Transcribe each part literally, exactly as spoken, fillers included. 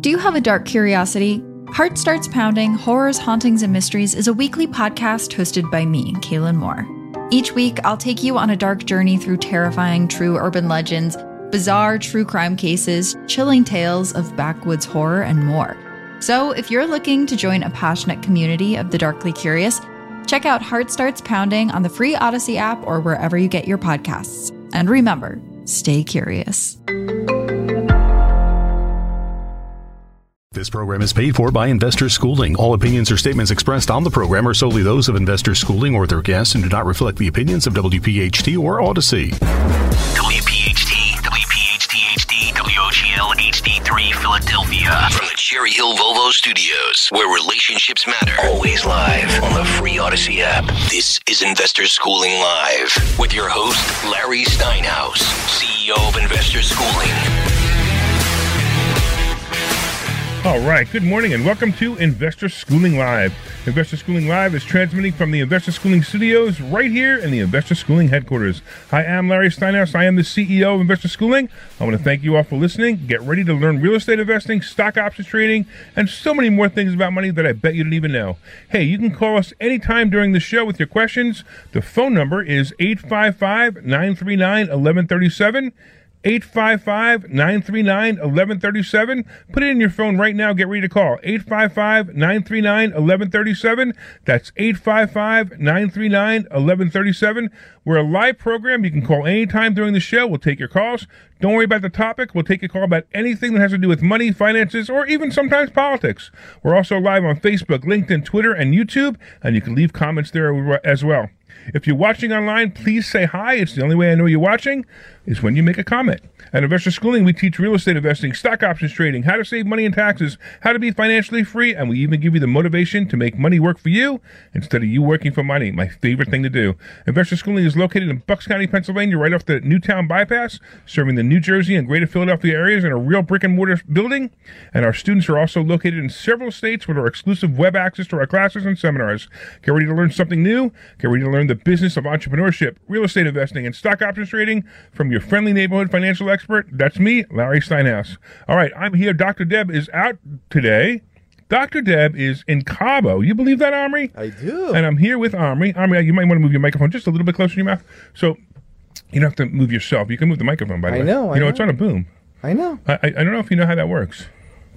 Do you have a dark curiosity? Heart Starts Pounding, Horrors, Hauntings, and Mysteries is a weekly podcast hosted by me, Kaylin Moore. Each week, I'll take you on a dark journey through terrifying true urban legends, bizarre true crime cases, chilling tales of backwoods horror, and more. So if you're looking to join a passionate community of the darkly curious, check out Heart Starts Pounding on the free Odyssey app or wherever you get your podcasts. And remember, stay curious. This program is paid for by Investor Schooling. All opinions or statements expressed on the program are solely those of Investor Schooling or their guests and do not reflect the opinions of W P H T or Odyssey. W P H T, W P H T H D, W O G L H D three, Philadelphia. From the Cherry Hill Volvo Studios, where relationships matter. Always live on the free Odyssey app. This is Investor Schooling Live with your host, Larry Steinhaus, C E O of Investor Schooling. All right, good morning and welcome to Investor Schooling Live. Investor Schooling Live is transmitting from the Investor Schooling Studios right here in the Investor Schooling headquarters. Hi, I'm Larry Steinhaus. I am the C E O of Investor Schooling. I want to thank you all for listening. Get ready to learn real estate investing, stock options trading, and so many more things about money that I bet you didn't even know. Hey, you can call us anytime during the show with your questions. The phone number is eight five five, nine three nine, one one three seven. eight five five, nine three nine, one one three seven. Put it in your phone right now. Get ready to call. eight five five, nine three nine, one one three seven. That's eight five five, nine three nine, one one three seven. We're a live program. You can call anytime during the show. We'll take your calls. Don't worry about the topic. We'll take your call about anything that has to do with money, finances, or even sometimes politics. We're also live on Facebook, LinkedIn, Twitter, and YouTube, and you can leave comments there as well. If you're watching online, please say hi. It's the only way I know you're watching is when you make a comment. At Investor Schooling, we teach real estate investing, stock options trading, how to save money and taxes, how to be financially free, and we even give you the motivation to make money work for you instead of you working for money. My favorite thing to do. Investor Schooling is located in Bucks County, Pennsylvania, right off the Newtown bypass, serving the New Jersey and greater Philadelphia areas in a real brick and mortar building. And our students are also located in several states with our exclusive web access to our classes and seminars. Get ready to learn something new. Get ready to learn the business of entrepreneurship, real estate investing, and stock options trading from your friendly neighborhood financial expert. That's me, Larry Steinhaus. All right, I'm here. Doctor Deb is out today. Doctor Deb is in Cabo. You believe that, Omri? I do. And I'm here with Omri. Omri, you might want to move your microphone just a little bit closer to your mouth. So you don't have to move yourself. You can move the microphone, by the I way. know, I You know, know. it's on a boom. I know. I, I I don't know if you know how that works.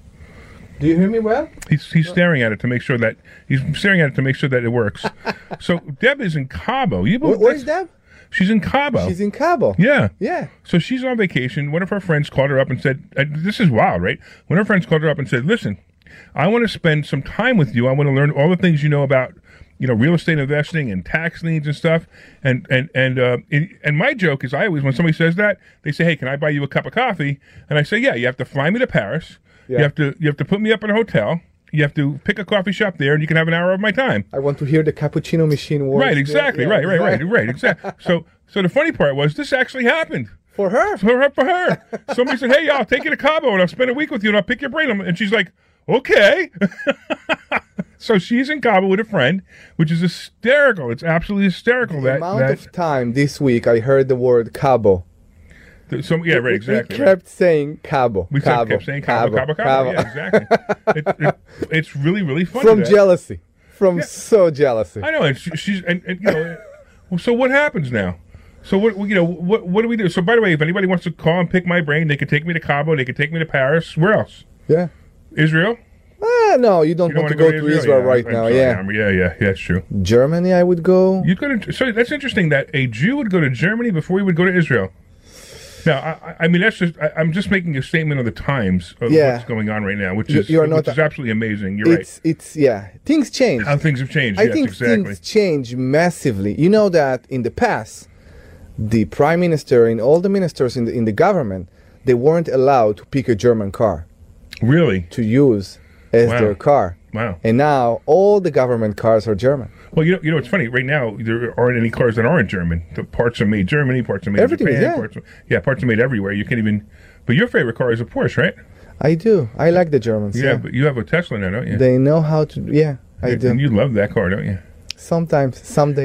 Do you hear me well? He's he's staring at it to make sure that he's staring at it to make sure that it works. So Deb is in Cabo. You Where, believe where's that's- Deb? She's in Cabo. She's in Cabo. Yeah. Yeah. So she's on vacation. One of her friends called her up and said, uh, this is wild, right? One of her friends called her up and said, listen, I want to spend some time with you. I want to learn all the things you know about, you know, real estate investing and tax liens and stuff. And and and uh, and, and my joke is I always, when somebody says that, they say, hey, can I buy you a cup of coffee? And I say, yeah, you have to fly me to Paris. Yeah. You have to you have to put me up in a hotel. You have to pick a coffee shop there, and you can have an hour of my time. I want to hear the cappuccino machine work. Right, exactly. Yeah, right, right, right, exactly. right, exactly. So, so the funny part was this actually happened. For her. For her, for her. Somebody said, hey, yeah, I'll take you to Cabo, and I'll spend a week with you, and I'll pick your brain. And she's like, okay. So she's in Cabo with a friend, which is hysterical. It's absolutely hysterical. The that amount that, of time this week I heard the word Cabo. th- so, yeah, right, We- exactly. We right. kept saying Cabo. We Cabo, kept saying Cabo, Cabo, Cabo. Yeah, exactly. it, it, it's really, really funny. From that- jealousy. From Yeah. so jealousy. I know, and she, she's, and, and you know, well, so what happens now? So what, you know, what what do we do? So by the way, if anybody wants to call and pick my brain, they could take me to Cabo, they could take me to Paris. Where else? Yeah. Israel? Ah, no, you don't You don't want want to go, to Israel, Yeah, right I'm now. sorry, Yeah. I'm- yeah, yeah, yeah, it's true. Germany, I would go. You'd go to, so that's interesting that a Jew would go to Germany before he would go to Israel. Now, I, I mean, that's just, I, I'm just making a statement of the times of Yeah. what's going on right now, which You- is, you are which not is a- absolutely amazing. You're It's, it's, yeah. Things change. right. How things have changed. I yes, think exactly. things change massively. You know that in the past, the prime minister and all the ministers in the in the government, they weren't allowed to pick a German car Really? to use as Wow. their car. Wow. And now all the government cars are German. Well, you know, you know, it's funny. Right now, there aren't any cars that aren't German. The parts are made Germany, parts are made Everything in is, Japan. yeah. Parts are, yeah, parts are made everywhere. You can't even. But your favorite car is a Porsche, right? I do. I like the Germans. Yeah, Yeah. but you have a Tesla now, don't you? They know how to. Yeah, I and do. you love that car, don't you? Sometimes, some days.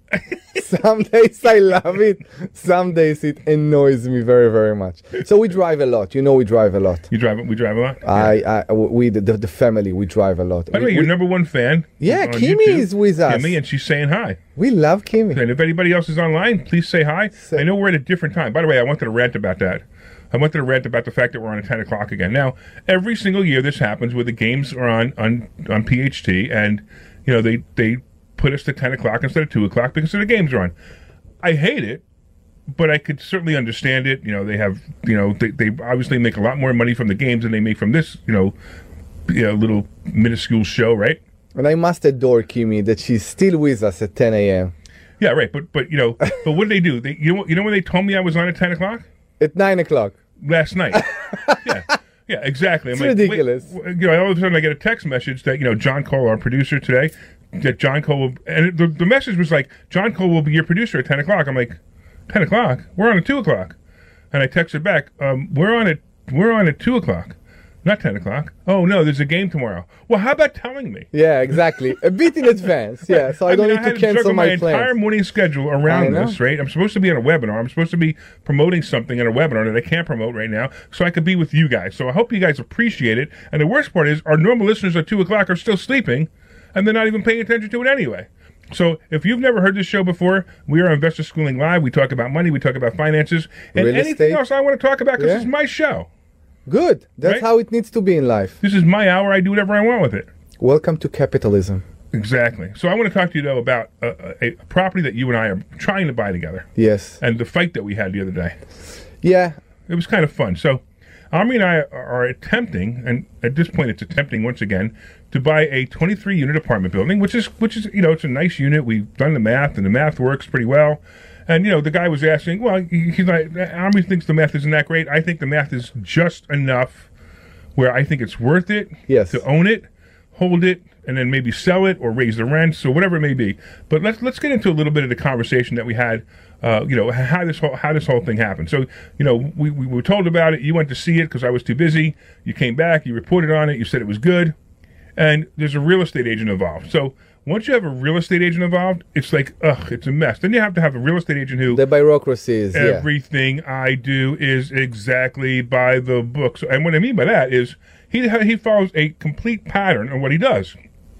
Some days I love it. Some days it annoys me very, very much. So we drive a lot. You know, we drive a lot. You drive. We drive a lot. I, I, we, the, the family, we drive a lot. By the way, we, your number one fan. Yeah, on Kimi YouTube, is with us. Kimi, and she's saying hi. We love Kimi. And if anybody else is online, please say hi. So, I know we're at a different time. By the way, I wanted to rant about that. I wanted to rant about the fact that we're on at ten o'clock again. Now, every single year this happens where the games are on on, on P H T, and you know they they put us to ten o'clock instead of two o'clock because the games are on. I hate it, but I could certainly understand it. You know, they have, you know, they, they obviously make a lot more money from the games than they make from this, you know, you know, little minuscule show, right? And I must adore Kimi that she's still with us at ten a.m. Yeah, right. But but you know, but what did they do? They, you know, you know when they told me I was on at ten o'clock? At nine o'clock. Last night. yeah. Yeah, exactly. I'm It's like, ridiculous. wait, you know, all of a sudden I get a text message that, you know, John Cole, our producer today, that John Cole will, and the, the message was like, John Cole will be your producer at ten o'clock. I'm like, ten o'clock? We're on at two o'clock. And I texted back, um, we're on at, we're on at two o'clock. Not ten o'clock. Oh, no, there's a game tomorrow. Well, how about telling me? Yeah, exactly. A bit in advance. Yeah, so I, I don't mean, need I to had to cancel juggle my, my plans. entire morning schedule around I know. this, right? I'm supposed to be on a webinar. I'm supposed to be promoting something in a webinar that I can't promote right now, so I could be with you guys. So I hope you guys appreciate it. And the worst part is, our normal listeners at two o'clock are still sleeping, and they're not even paying attention to it anyway. So if you've never heard this show before, we are Investor Schooling Live. We talk about money. We talk about finances. And Real anything estate. else I want to talk about, because Yeah. this is my show. Good. That's Right? how it needs to be in life. This is my hour. I do whatever I want with it. Welcome to capitalism. Exactly. So I want to talk to you, though, about a, a, a property that you and I are trying to buy together. Yes. And the fight that we had the other day. Yeah. It was kind of fun. So Ami and I are attempting, and at this point it's attempting once again, to buy a twenty-three unit apartment building, which is, which is, you know, it's a nice unit. We've done the math, and the math works pretty well. And, you know, the guy was asking, well, he- he's like, Ami thinks the math isn't that great. I think the math is just enough where I think it's worth it Yes. to own it, hold it, and then maybe sell it or raise the rents or whatever it may be. But let's let's get into a little bit of the conversation that we had. Uh, you know, how this whole how this whole thing happened. So, you know, we, we were told about it. You went to see it because I was too busy. You came back. You reported on it. You said it was good. And there's a real estate agent involved. So once you have a real estate agent involved, it's like, ugh, it's a mess. Then you have to have a real estate agent who The bureaucracy is, yeah. everything I do is exactly by the book. So, and what I mean by that is he he follows a complete pattern on what he does.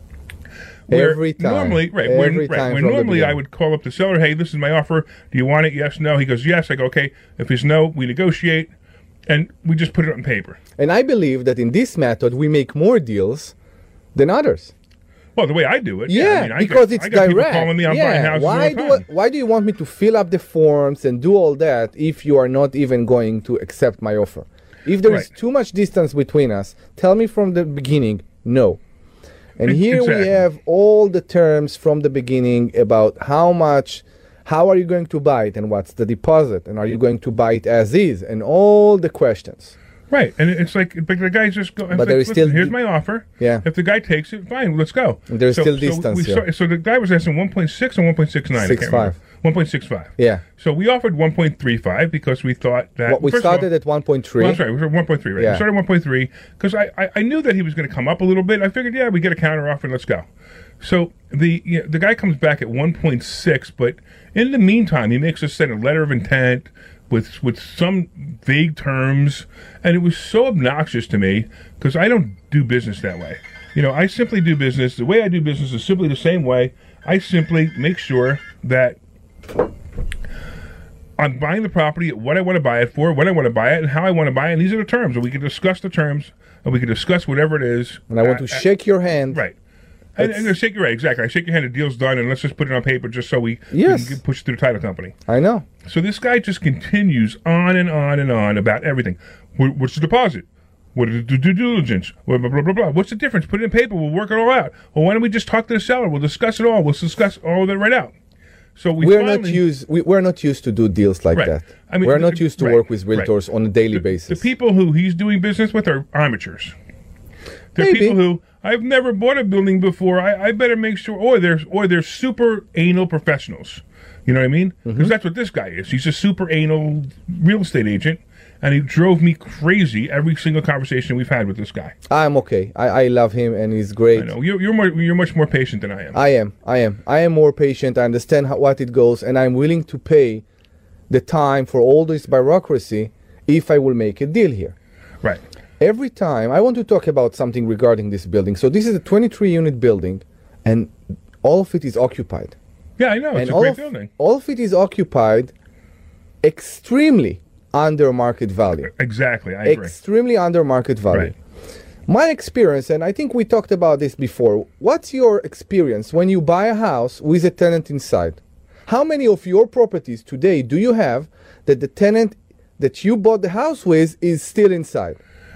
Where Every time. Normally, right, Every when, right, time when from the normally I beginning. would call up the seller, hey, this is my offer. Do you want it? Yes, no. He goes, yes. I go, okay. If it's no, we negotiate, and we just put it on paper. And I believe that in this method, we make more deals than others. Well, the way I do it, Yeah, yeah, I mean, I because got, it's I got people direct. calling me on yeah. buying houses why all the do time. I, why do you want me to fill up the forms and do all that if you are not even going to accept my offer? If there is Right. too much distance between us, tell me from the beginning, no. And E- here exactly. we have all the terms from the beginning about how much, how are you going to buy it, and what's the deposit, and are you going to buy it as is, and all the questions. Right, and it's like, but the guys just go. But there like, is listen, still- here's my offer. Yeah. If the guy takes it, fine, let's go. There's so, still so distance, We yeah. started, so the guy was asking one point six and one point six nine. six five. One point six five. Yeah. So we offered one point three five because we thought that. What we first of all- started at one point three. Well, that's right. We were one point three, right? Yeah. We started one point three because I, I, I knew that he was going to come up a little bit. I figured, yeah, we get a counter offer and let's go. So the you know, the guy comes back at one point six, but in the meantime, he makes us send a letter of intent with with some vague terms, and it was so obnoxious to me because I don't do business that way. You know, I simply do business. The way I do business is simply the same way. I simply make sure that I'm buying the property at what I want to buy it for, when I want to buy it, and how I want to buy it. And these are the terms. And we can discuss the terms, and we can discuss whatever it is. And I want to Uh, uh, shake your hand. Right. And, That's- and I shake your right, exactly. I shake your hand, the deal's done, and let's just put it on paper just so we, Yes. we can get- push it through the title company. I know. So this guy just continues on and on and on about everything. What, what's the deposit? What is the due diligence? Blah, blah, blah, blah, blah. What's the difference? Put it in paper. We'll work it all out. Well, why don't we just talk to the seller? We'll discuss it all. We'll discuss all of it right out. So we We're finally, not used. We, we're not used to do deals like Right. that. I mean, we're the- not used to right, work with right. realtors on a daily the, basis. The people who he's doing business with are amateurs. They're Maybe. people who I've never bought a building before. I, I better make sure. Or they're or they're super anal professionals. You know what I mean? Because Mm-hmm. that's what this guy is. He's a super anal real estate agent, and he drove me crazy every single conversation we've had with this guy. I'm okay. I, I love him, and he's great. I know you're you're more you're much more patient than I am. I am. I am. I am more patient. I understand how, what it goes, and I'm willing to pay the time for all this bureaucracy if I will make a deal here. Right. Every time, I want to talk about something regarding this building. So this is a twenty-three unit building, and all of it is occupied. Yeah, I know. It's and a all great of, building. All of it is occupied extremely under market value. Exactly, I agree. Extremely under market value. Right. My experience, and I think we talked about this before, what's your experience when you buy a house with a tenant inside? How many of your properties today do you have that the tenant that you bought the house with is still inside?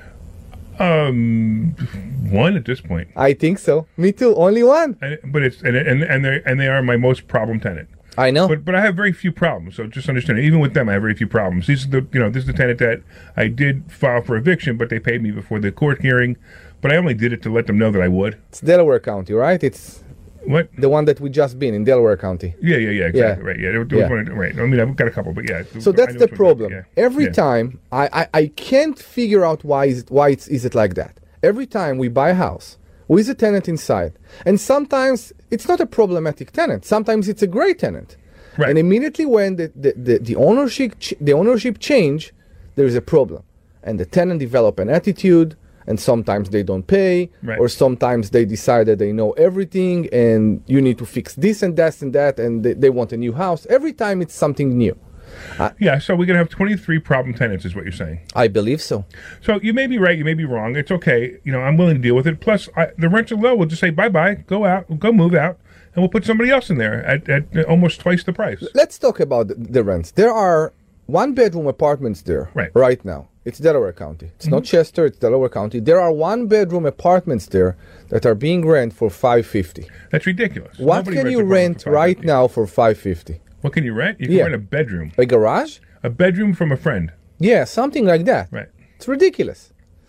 Um, one at this point. I think so. Me too. Only one. And, but it's and and and they and they are my most problem tenant. I know. But but I have very few problems. So just understand, even with them, I have very few problems. These are the you know this is the tenant that I did file for eviction, but they paid me before the court hearing. But I only did it to let them know that I would. It's Delaware County, right? It's what the one that we just been in Delaware County. Yeah, yeah, yeah, exactly. Yeah. Right. Yeah, there, there Yeah. was one, right. I mean, I've got a couple, but yeah. So I that's know the which one- problem. yeah. Every Yeah. time I, I, I can't figure out why is it, why it's, is it like that. Every time we buy a house with a tenant inside, and sometimes it's not a problematic tenant. Sometimes it's a great tenant. Right. And immediately when the, the, the, the ownership ch- the ownership change, there is a problem, and the tenant develop an attitude, and sometimes they don't pay, Right. or sometimes they decide that they know everything, and you need to fix this and that and that, and they, they want a new house. Every time it's something new. Yeah, so we're gonna have twenty-three problem tenants, is what you're saying. I believe so. So you may be right, you may be wrong. It's okay. You know, I'm willing to deal with it. Plus, I, the rents are low. We'll just say bye bye, go out, go move out, and we'll put somebody else in there at, at almost twice the price. Let's talk about the, the rents. There are one bedroom apartments there Right. right now. It's Delaware County. It's not Chester, it's Delaware County. There are one bedroom apartments there that are being rented for five fifty. That's ridiculous. What Nobody can rents you apartments rent for right five fifty. now for five fifty? What can you rent? You can Yeah. rent a bedroom. A garage? A bedroom from a friend. Yeah, something like that. Right. It's ridiculous.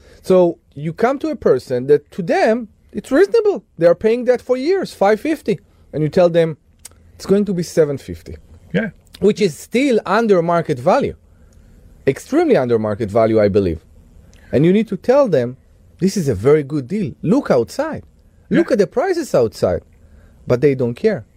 So you come to a person that to them it's reasonable. They are paying that for years, five fifty, and you tell them it's going to be seven fifty, Yeah. which is still under market value, extremely under market value, I believe. And you need to tell them this is a very good deal. Look outside. Look Yeah. at the prices outside, but they don't care.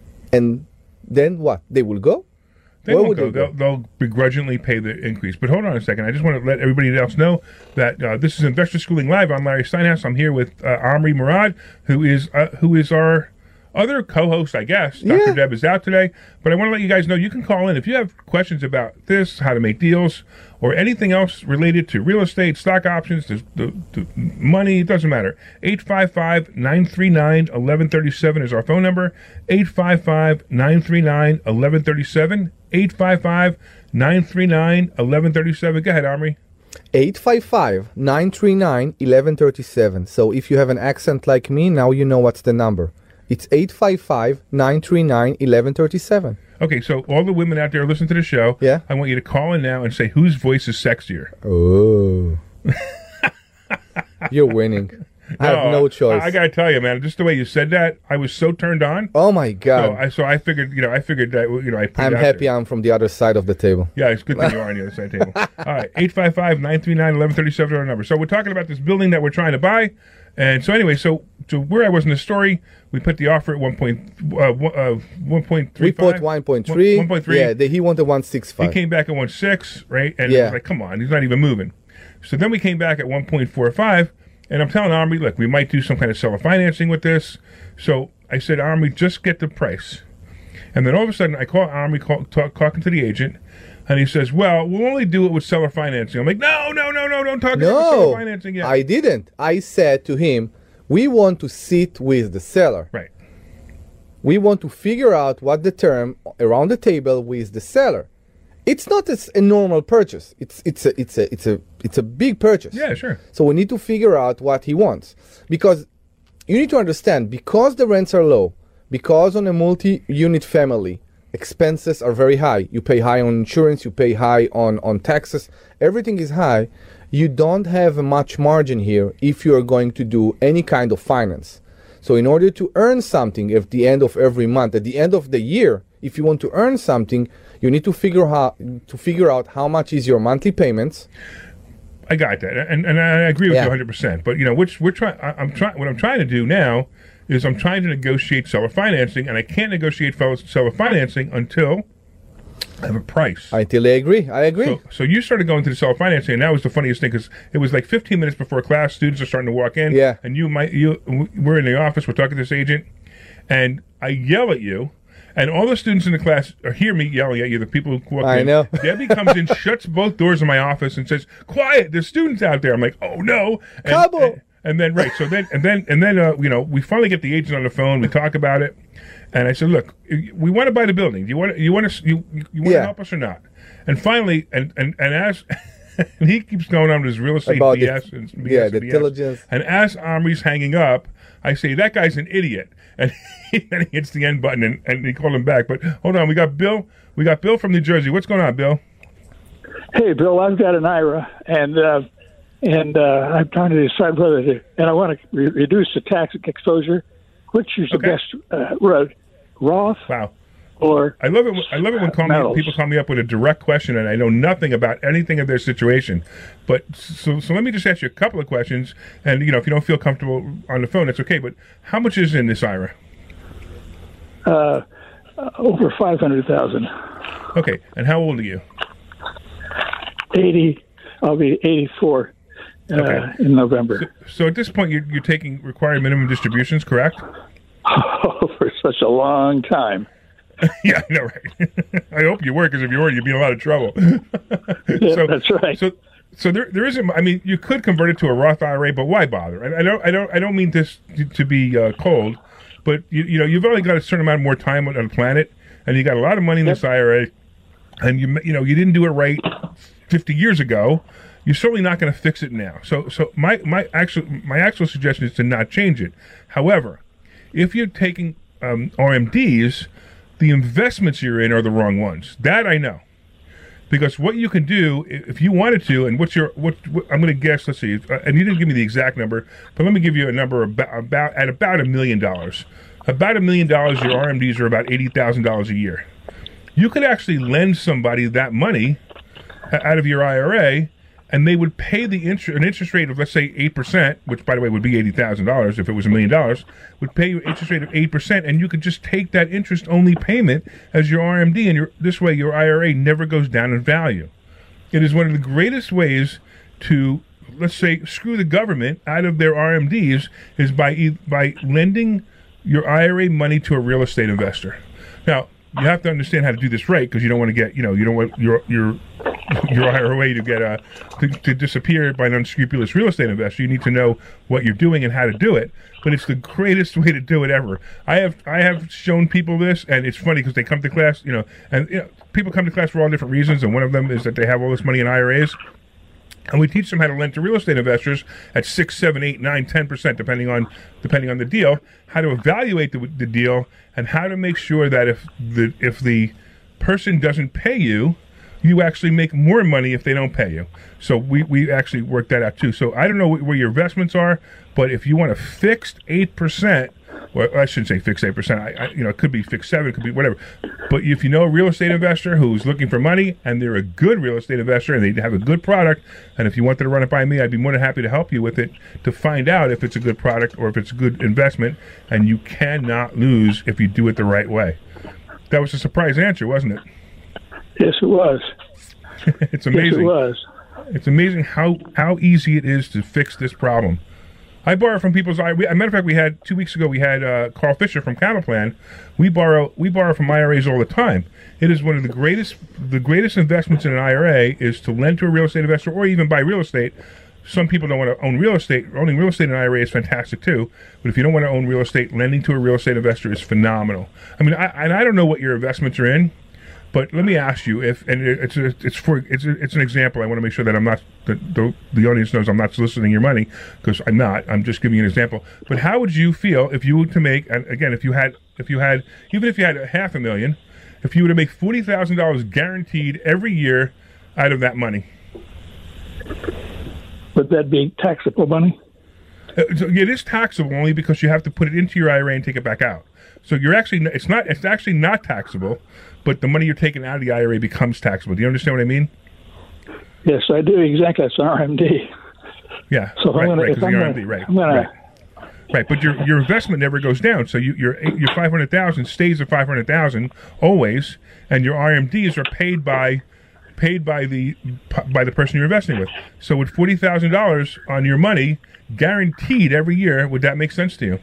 And then what? They will go. They Where won't would go. they go? They'll, they'll begrudgingly pay the increase. But hold on a second. I just want to let everybody else know that uh, this is Investor Schooling Live. I'm Larry Steinhaus. I'm here with uh, Omri Murad, who is uh, who is our other co-host, I guess. Doctor Yeah. Deb is out today. But I want to let you guys know you can call in if you have questions about this, how to make deals, or anything else related to real estate, stock options, the, the, the money. It doesn't matter. eight five five, nine three nine, one one three seven is our phone number. eight five five, nine three nine, one one three seven. eight five five, nine three nine, one one three seven. Go ahead, Omri. eight five five, nine three nine, one one three seven. So if you have an accent like me, now you know what's the number. It's eight five five, nine three nine, one one three seven. Okay, so all the women out there listening to the show, Yeah. I want you to call in now and say whose voice is sexier. Oh. You're winning. I have no choice. I, I got to tell you, man, just the way you said that, I was so turned on. Oh my So God. I, so I figured, you know, I figured that, you know, I put it I'm out happy there. I'm from the other side of the table. Yeah, it's good that you are on the other side of the table. All right, eight five five, nine three nine, one one three seven is our number. So we're talking about this building that we're trying to buy. And so anyway, so so where I was in the story, we put the offer at one point, uh, one- uh, one point three We five. put one point three. one point three. Yeah, the, he wanted one six He five. came back at one point six, right? And it Yeah. was like, come on, he's not even moving. So then we came back at one point four five, and I'm telling Omri, look, we might do some kind of seller financing with this. So I said, Omri, just get the price. And then all of a sudden, I call Omri, call, talk, talking to the agent, and he says, well, we'll only do it with seller financing. I'm like, no, no, no, no, don't talk about seller No, financing yet. I didn't. I said to him, we want to sit with the seller. Right. We want to figure out what the term around the table with the seller. It's not a, s- a normal purchase. It's it's a it's a it's a it's a big purchase. Yeah, sure. So we need to figure out what he wants, because you need to understand, because the rents are low, because on a multi-unit family expenses are very high. You pay high on insurance, you pay high on on taxes. Everything is high. You don't have much margin here if you are going to do any kind of finance. So in order to earn something at the end of every month, at the end of the year, if you want to earn something, you need to figure how to figure out how much is your monthly payments. I got that, and and I agree with Yeah. you one hundred percent. But you know, which we're trying. I'm trying. What I'm trying to do now is I'm trying to negotiate seller financing, and I can't negotiate fel- seller financing until I have a price. I totally agree. I agree. So, so you started going to the seller financing, and that was the funniest thing because it was like fifteen minutes before class. Students are starting to walk in. Yeah. And you might you we're in the office. We're talking to this agent, and I yell at you. And all the students in the class are hear me yelling at you, the people who walk I in. know. Debbie comes in, shuts both doors of my office, and says, "Quiet! There's students out there." I'm like, "Oh no!" And, Cabo. and, and then right, so then and then and then uh, you know, we finally get the agent on the phone. We talk about it, and I said, "Look, we want to buy the building. Do you want you want to you you want to Yeah. help us or not?" And finally, and and and as and he keeps going on with his real estate About B the- S and B S yeah, and the B S. diligence. And as Omri's hanging up, I say, "That guy's an idiot." And he, then he hits the end button, and, and he called him back. But hold on, we got Bill. We got Bill from New Jersey. What's going on, Bill? Hey, Bill, I've got an I R A, and uh, and uh, I'm trying to decide whether to, and I want to re- reduce the tax exposure. Which is the Okay. best uh, road, Roth Wow. or I love it. When, I love it when call me, Metals. people call me up with a direct question, and I know nothing about anything of their situation. But so, so let me just ask you a couple of questions, and you know, if you don't feel comfortable on the phone, that's okay. But how much is in this I R A? uh, over five hundred thousand? Okay, and how old are you? Eighty. I'll be eighty-four uh, Okay. in November. So at this point, you're, you're taking required minimum distributions, correct? Oh, for such a long time. Yeah, I know, right? I hope you were, because if you were, you'd be in a lot of trouble. Yeah, so, that's right. So, so there, there isn't. I mean, you could convert it to a Roth I R A, but why bother? I, I don't, I don't, I don't mean this to, to be uh, cold, but you, you know, you've only got a certain amount more time on, on the planet, and you got a lot of money in this I R A, and you, you know, you didn't do it right fifty years ago. You're certainly not going to fix it now. So, so my, my actual, my actual suggestion is to not change it. However, if you're taking um, R M Ds, the investments you're in are the wrong ones. That I know. Because what you can do, i- if you wanted to, and what's your, what, what I'm going to guess, let's see, uh, and you didn't give me the exact number, but let me give you a number about, about at about a million dollars. About a million dollars, your R M Ds are about eighty thousand dollars a year. You could actually lend somebody that money uh, out of your I R A, and they would pay the interest, an interest rate of, let's say, eight percent, which, by the way, would be eighty thousand dollars if it was a million dollars, would pay you an interest rate of eight percent, and you could just take that interest-only payment as your R M D, and your, this way your I R A never goes down in value. It is one of the greatest ways to, let's say, screw the government out of their R M Ds is by e- by lending your I R A money to a real estate investor. Now, you have to understand how to do this right, because you don't want to get, you know, you don't want your your your I R A to get uh, to, to disappear by an unscrupulous real estate investor. You need to know what you're doing and how to do it. But it's the greatest way to do it ever. I have I have shown people this, and it's funny because they come to class, you know, and you know, people come to class for all different reasons, and one of them is that they have all this money in I R As. And we teach them how to lend to real estate investors at six, seven, eight, nine, ten percent, depending on depending on the deal. How to evaluate the, the deal, and how to make sure that if the if the person doesn't pay you, you actually make more money if they don't pay you. So we, we actually work that out too. So I don't know where your investments are, but if you want a fixed eight percent, well, I shouldn't say fixed eight percent. I, I, you know, it could be fixed seven, it could be whatever. But if you know a real estate investor who's looking for money, and they're a good real estate investor, and they have a good product, and if you wanted to run it by me, I'd be more than happy to help you with it to find out if it's a good product or if it's a good investment. And you cannot lose if you do it the right way. That was a surprise answer, wasn't it? Yes, it was. It's amazing. Yes, it was. It's amazing how, how easy it is to fix this problem. I borrow from people's. I, we, as a matter of fact, we had two weeks ago. We had uh, Carl Fisher from Cattle We borrow. We borrow from I R As all the time. It is one of the greatest. The greatest investments in an I R A is to lend to a real estate investor, or even buy real estate. Some people don't want to own real estate. Owning real estate in an I R A is fantastic too. But if you don't want to own real estate, lending to a real estate investor is phenomenal. I mean, I, and I don't know what your investments are in. But let me ask you if, and it's a, it's for it's a, it's an example. I want to make sure that I'm not that the, the audience knows I'm not soliciting your money, because I'm not. I'm just giving you an example. But how would you feel if you were to make, and again, if you had if you had even if you had a half a million, if you were to make forty thousand dollars guaranteed every year out of that money? Would that be taxable money? Uh, so it is taxable only because you have to put it into your I R A and take it back out. So you're actually it's not it's actually not taxable, but the money you're taking out of the I R A becomes taxable. Do you understand what I mean? Yes, I do. Exactly. It's an R M D. Yeah. So right, I'm gonna, right, if I'm the gonna, R M D, right, I'm gonna, right. Right, but your your investment never goes down. So you, your your five hundred thousand stays at five hundred thousand always, and your R M Ds are paid by paid by the by the person you're investing with. So with forty thousand dollars on your money guaranteed every year, would that make sense to you?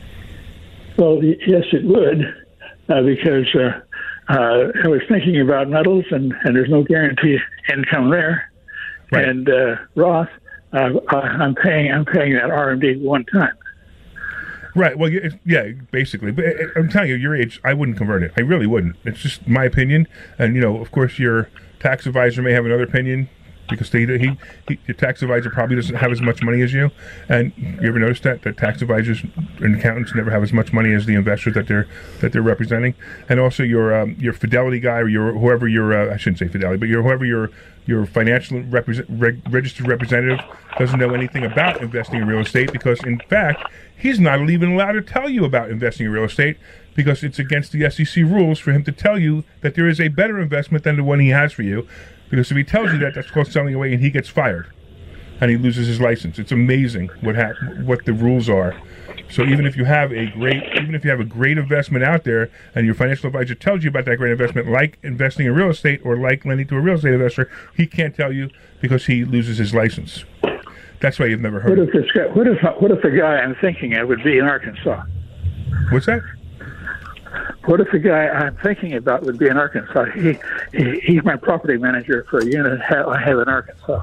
Well, y- yes, it would, uh, because uh, uh, I was thinking about metals, and, and there's no guarantee income there. Right. And uh, Roth, uh, I'm paying I'm paying that R M D one time. Right. Well, yeah, yeah, basically. But uh, I'm telling you, your age, I wouldn't convert it. I really wouldn't. It's just my opinion. And, you know, of course, your tax advisor may have another opinion because they, he, he, your tax advisor probably doesn't have as much money as you. And you ever notice that? That tax advisors and accountants never have as much money as the investors that they're that they're representing. And also your um, your Fidelity guy or your whoever your, uh, I shouldn't say Fidelity, but your whoever your your financial represent, reg, registered representative doesn't know anything about investing in real estate because, in fact, he's not even allowed to tell you about investing in real estate because it's against the S E C rules for him to tell you that there is a better investment than the one he has for you. Because if he tells you that, that's called selling away, and he gets fired, and he loses his license. It's amazing what ha- what the rules are. So even if you have a great, even if you have a great investment out there, and your financial advisor tells you about that great investment, like investing in real estate or like lending to a real estate investor, he can't tell you because he loses his license. That's why you've never heard. What of if this guy, what if what if the guy I'm thinking of would be in Arkansas? What's that? What if the guy I'm thinking about would be in Arkansas? He, he he's my property manager for a unit I have in Arkansas.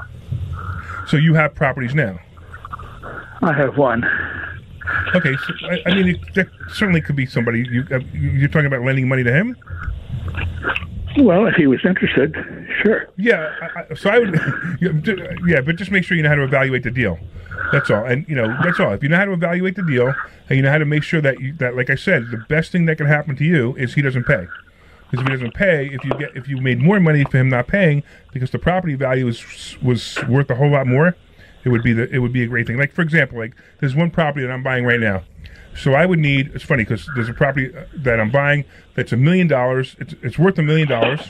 So you have properties now? I have one. Okay, so, I, I mean, it, that certainly could be somebody. You, uh, you're talking about lending money to him? Well, if he was interested, sure. Yeah, I, I- so I would, yeah, but just make sure you know how to evaluate the deal. That's all, and you know that's all. If you know how to evaluate the deal, and you know how to make sure that you, that, like I said, the best thing that can happen to you is he doesn't pay. Because if he doesn't pay, if you get if you made more money for him not paying, because the property value was was worth a whole lot more, it would be the it would be a great thing. Like for example, like there's one property that I'm buying right now. So I would need. It's funny because there's a property that I'm buying that's a million dollars. It's it's worth a million dollars,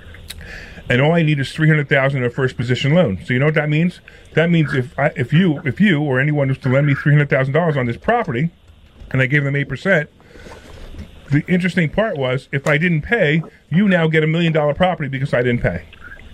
and all I need is three hundred thousand in a first position loan. So you know what that means? That means if I, if you if you or anyone was to lend me three hundred thousand dollars on this property, and I gave them eight percent. The interesting part was if I didn't pay, you now get a million dollar property because I didn't pay.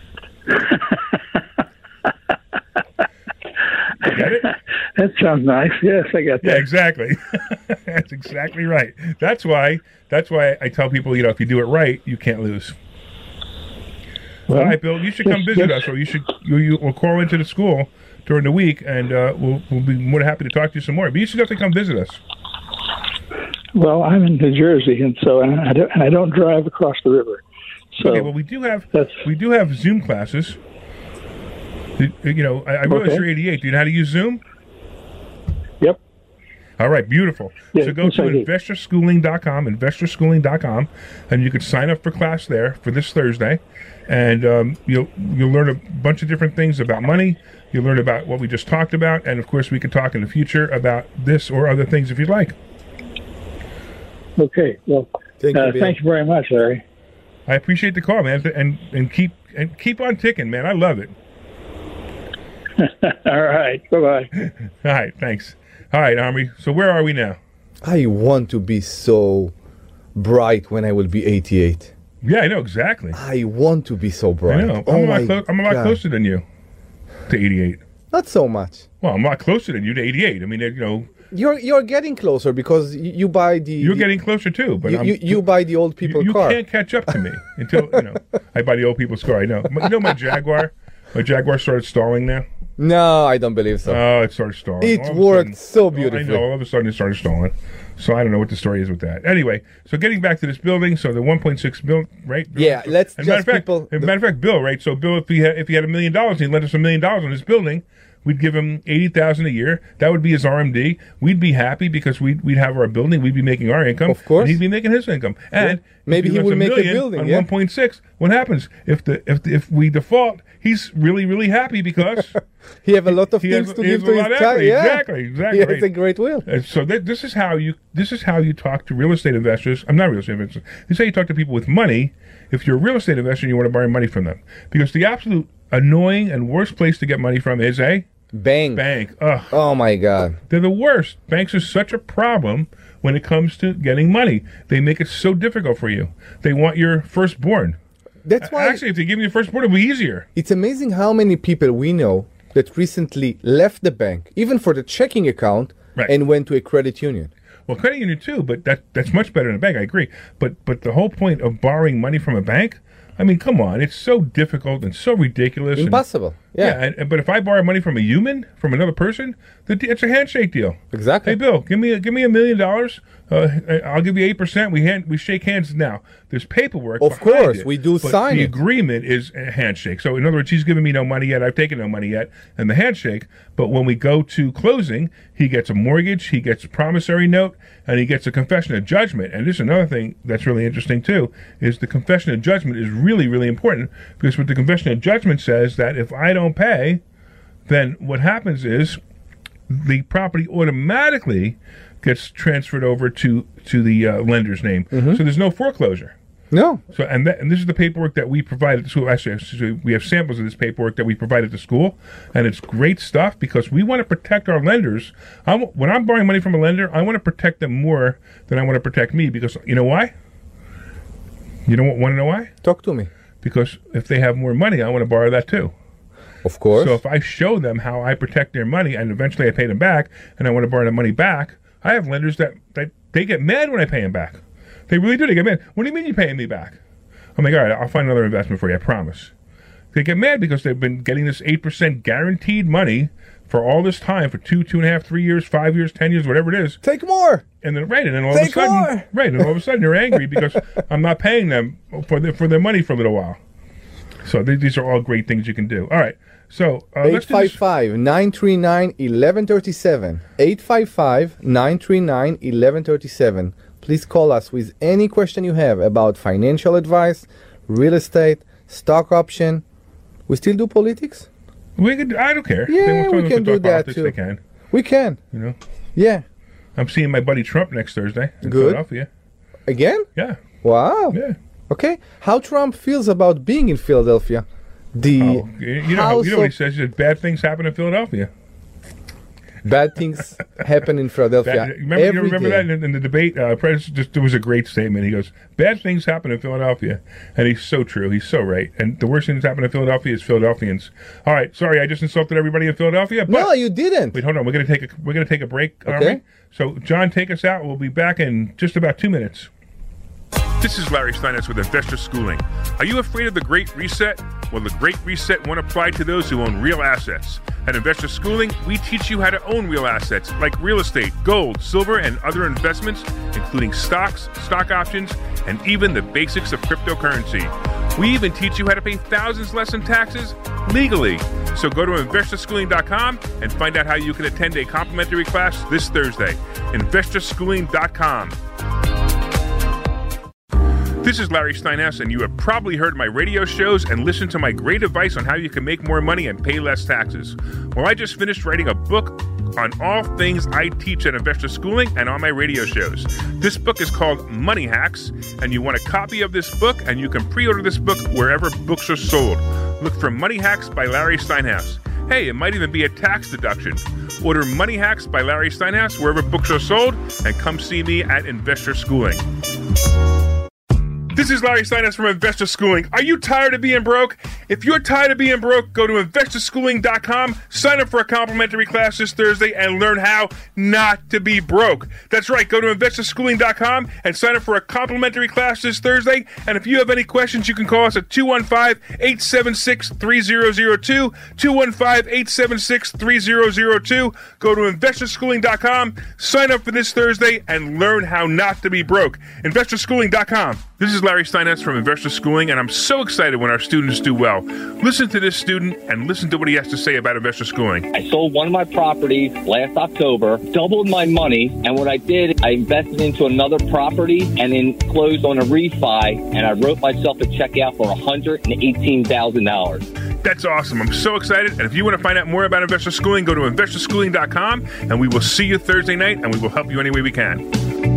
Get it? That sounds nice. Yes, I got that. Yeah, exactly. That's exactly right. That's why. That's why I tell people, you know, if you do it right, you can't lose. Well, All right, Bill. You should come yes, visit yes. us, or you should you, you will call into the school during the week, and uh, we'll we'll be more than happy to talk to you some more. But you should have to come visit us. Well, I'm in New Jersey, and so and I don't, and I don't drive across the river. So Okay. Well, we do have that's- we do have Zoom classes. You you know, I, I realize Okay. you're eighty-eight. Do you know how to use Zoom? Yep. All right, beautiful. Yeah, so go yes, to I do. investor schooling dot com, investor schooling dot com, and you can sign up for class there for this Thursday. And um, you'll you'll learn a bunch of different things about money. You'll learn about what we just talked about, and of course, we could talk in the future about this or other things if you'd like. Okay. Well, Thank you, uh, Bill. thank you very much, Larry. I appreciate the call, man, and and keep and keep on ticking, man. I love it. All right. Bye-bye. All right, thanks. All right, Omri. So where are we now? I want to be so bright when I will be eighty-eight. Yeah, I know exactly. I want to be so I bright. know. I'm, Oh a, lot my clo- I'm a lot God. closer than you to eighty-eight. Not so much. Well, I'm a lot closer than you to eighty-eight. I mean, you know, You're you're getting closer because you, you buy the. you're the- getting closer too. But You, I'm, you, you buy the old you, people you car. can't catch up to me until you know I buy the old people's car. I know. You know my Jaguar. My Jaguar started stalling now. No, I don't believe so. Oh, it started stalling. It All of a worked sudden- so Oh, beautifully. I know. All of a sudden, it started stalling. So I don't know what the story is with that. Anyway, so getting back to this building, so the one point six bill, right? Yeah, let's And matter just of fact, people- as a matter of fact, Bill, right? So Bill, if he had if he had a million dollars, he'd lend us a million dollars on this building. We'd give him eighty thousand dollars a year. That would be his R M D. We'd be happy because we'd we'd have our building. We'd be making our income. Of course. And he'd be making his income. And Yeah. Maybe he left would make a million building, on yeah. one point six. What happens if the if the, if we default? He's really really happy because He have a lot of he things has, to he give has to a his lot of child. equity. Yeah. Exactly, exactly. He has a great will. And so th- this is how you this is how you talk to real estate investors. I'm not real estate investors. This is how you talk to people with money. If you're a real estate investor and you want to borrow money from them, because the absolute annoying and worst place to get money from is a Bang. bank. Ugh. Oh my God. They're the worst. Banks are such a problem when it comes to getting money. They make it so difficult for you. They want your firstborn. That's why Actually, if they give you your firstborn, it'll be easier. it's amazing how many people we know that recently left the bank, even for the checking account, Right. and went to a credit union. Well, credit union too, but that that's much better than a bank. I agree. But but the whole point of borrowing money from a bank, I mean, come on, it's so difficult and so ridiculous. and- Impossible. Yeah. Yeah, and, and- but if I borrow money from a human, from another person, the, it's a handshake deal. Exactly. Hey, Bill, give me a, give me a million dollars. Uh, I'll give you eight percent. We hand, we shake hands now. There's paperwork. Of behind course, it, we do but sign the it. agreement is a handshake. So in other words, he's giving me no money yet. I've taken no money yet, and the handshake. But when we go to closing, he gets a mortgage, he gets a promissory note, and he gets a confession of judgment. And this is another thing that's really interesting too: is the confession of judgment is really really important, because what the confession of judgment says that if I don't pay, then what happens is the property automatically gets transferred over to to the uh, lender's name. Mm-hmm. So there's no foreclosure. No. So and that, and this is the paperwork that we provide at the school. Actually, actually, we have samples of this paperwork that we provide at the school, and it's great stuff because we want to protect our lenders. I, when I'm borrowing money from a lender, I want to protect them more than I want to protect me, because you know why? You don't want to know why? Talk to me. Because if they have more money, I want to borrow that too. Of course. So if I show them how I protect their money and eventually I pay them back and I want to borrow the money back, I have lenders that, that they get mad when I pay them back. They really do. They get mad. What do you mean you're paying me back? I'm like, all right, I'll find another investment for you, I promise. They get mad because they've been getting this eight percent guaranteed money for all this time, for two, two and a half, three years, five years, ten years, whatever it is. Take more. And then, right, and then all Take of a sudden, more. right, and all of a sudden they're angry because I'm not paying them for their, for their money for a little while. So th- these are all great things you can do. All right. So uh, let's do this. eight five five, nine three nine, one one three seven. eight five five, nine three nine, one one three seven. Please call us with any question you have about financial advice, real estate, stock option. We still do politics? We could. I don't care. Yeah, They want we someone can to do talk that politics, too. They can. We can. You know. Yeah. I'm seeing my buddy Trump next Thursday in Good. Philadelphia. Again? Yeah. Wow. Yeah. Okay. How Trump feels about being in Philadelphia? The Oh, you you know, house you know what he of says? That bad things happen in Philadelphia. bad things happen in Philadelphia That, remember, you every remember day. that in, in the debate? Uh, President just there was a great statement. He goes, "Bad things happen in Philadelphia," and he's so true. He's so right. And the worst thing that's happened in Philadelphia is Philadelphians. All right, sorry, I just insulted everybody in Philadelphia. But No, you didn't. wait, hold on. We're gonna take a we're gonna take a break. aren't Okay. we? So, John, take us out. We'll be back in just about two minutes. This is Larry Steinitz with Investor Schooling. Are you afraid of the Great Reset? Well, the Great Reset won't apply to those who own real assets. At Investor Schooling, we teach you how to own real assets like real estate, gold, silver, and other investments, including stocks, stock options, and even the basics of cryptocurrency. We even teach you how to pay thousands less in taxes legally. So go to investor schooling dot com and find out how you can attend a complimentary class this Thursday. investor schooling dot com. This is Larry Steinhaus, and you have probably heard my radio shows and listened to my great advice on how you can make more money and pay less taxes. Well, I just finished writing a book on all things I teach at Investor Schooling and on my radio shows. This book is called Money Hacks, and you want a copy of this book, and you can pre-order this book wherever books are sold. Look for Money Hacks by Larry Steinhaus. Hey, it might even be a tax deduction. Order Money Hacks by Larry Steinhaus wherever books are sold, and come see me at Investor Schooling. This is Larry Steinhaus from Investor Schooling. Are you tired of being broke? If you're tired of being broke, go to investor schooling dot com, sign up for a complimentary class this Thursday, and learn how not to be broke. That's right, go to investor schooling dot com and sign up for a complimentary class this Thursday. And if you have any questions, you can call us at two one five, eight seven six, three zero zero two, two one five, eight seven six, three zero zero two. Go to investor schooling dot com, sign up for this Thursday, and learn how not to be broke. investor schooling dot com. This is Larry Steiness from Investor Schooling, and I'm so excited when our students do well. Listen to this student and listen to what he has to say about Investor Schooling. I sold one of my properties last October, doubled my money, and what I did, I invested into another property and then closed on a refi, and I wrote myself a check out for one hundred eighteen thousand dollars. That's awesome. I'm so excited. And if you want to find out more about Investor Schooling, go to investor schooling dot com, and we will see you Thursday night, and we will help you any way we can.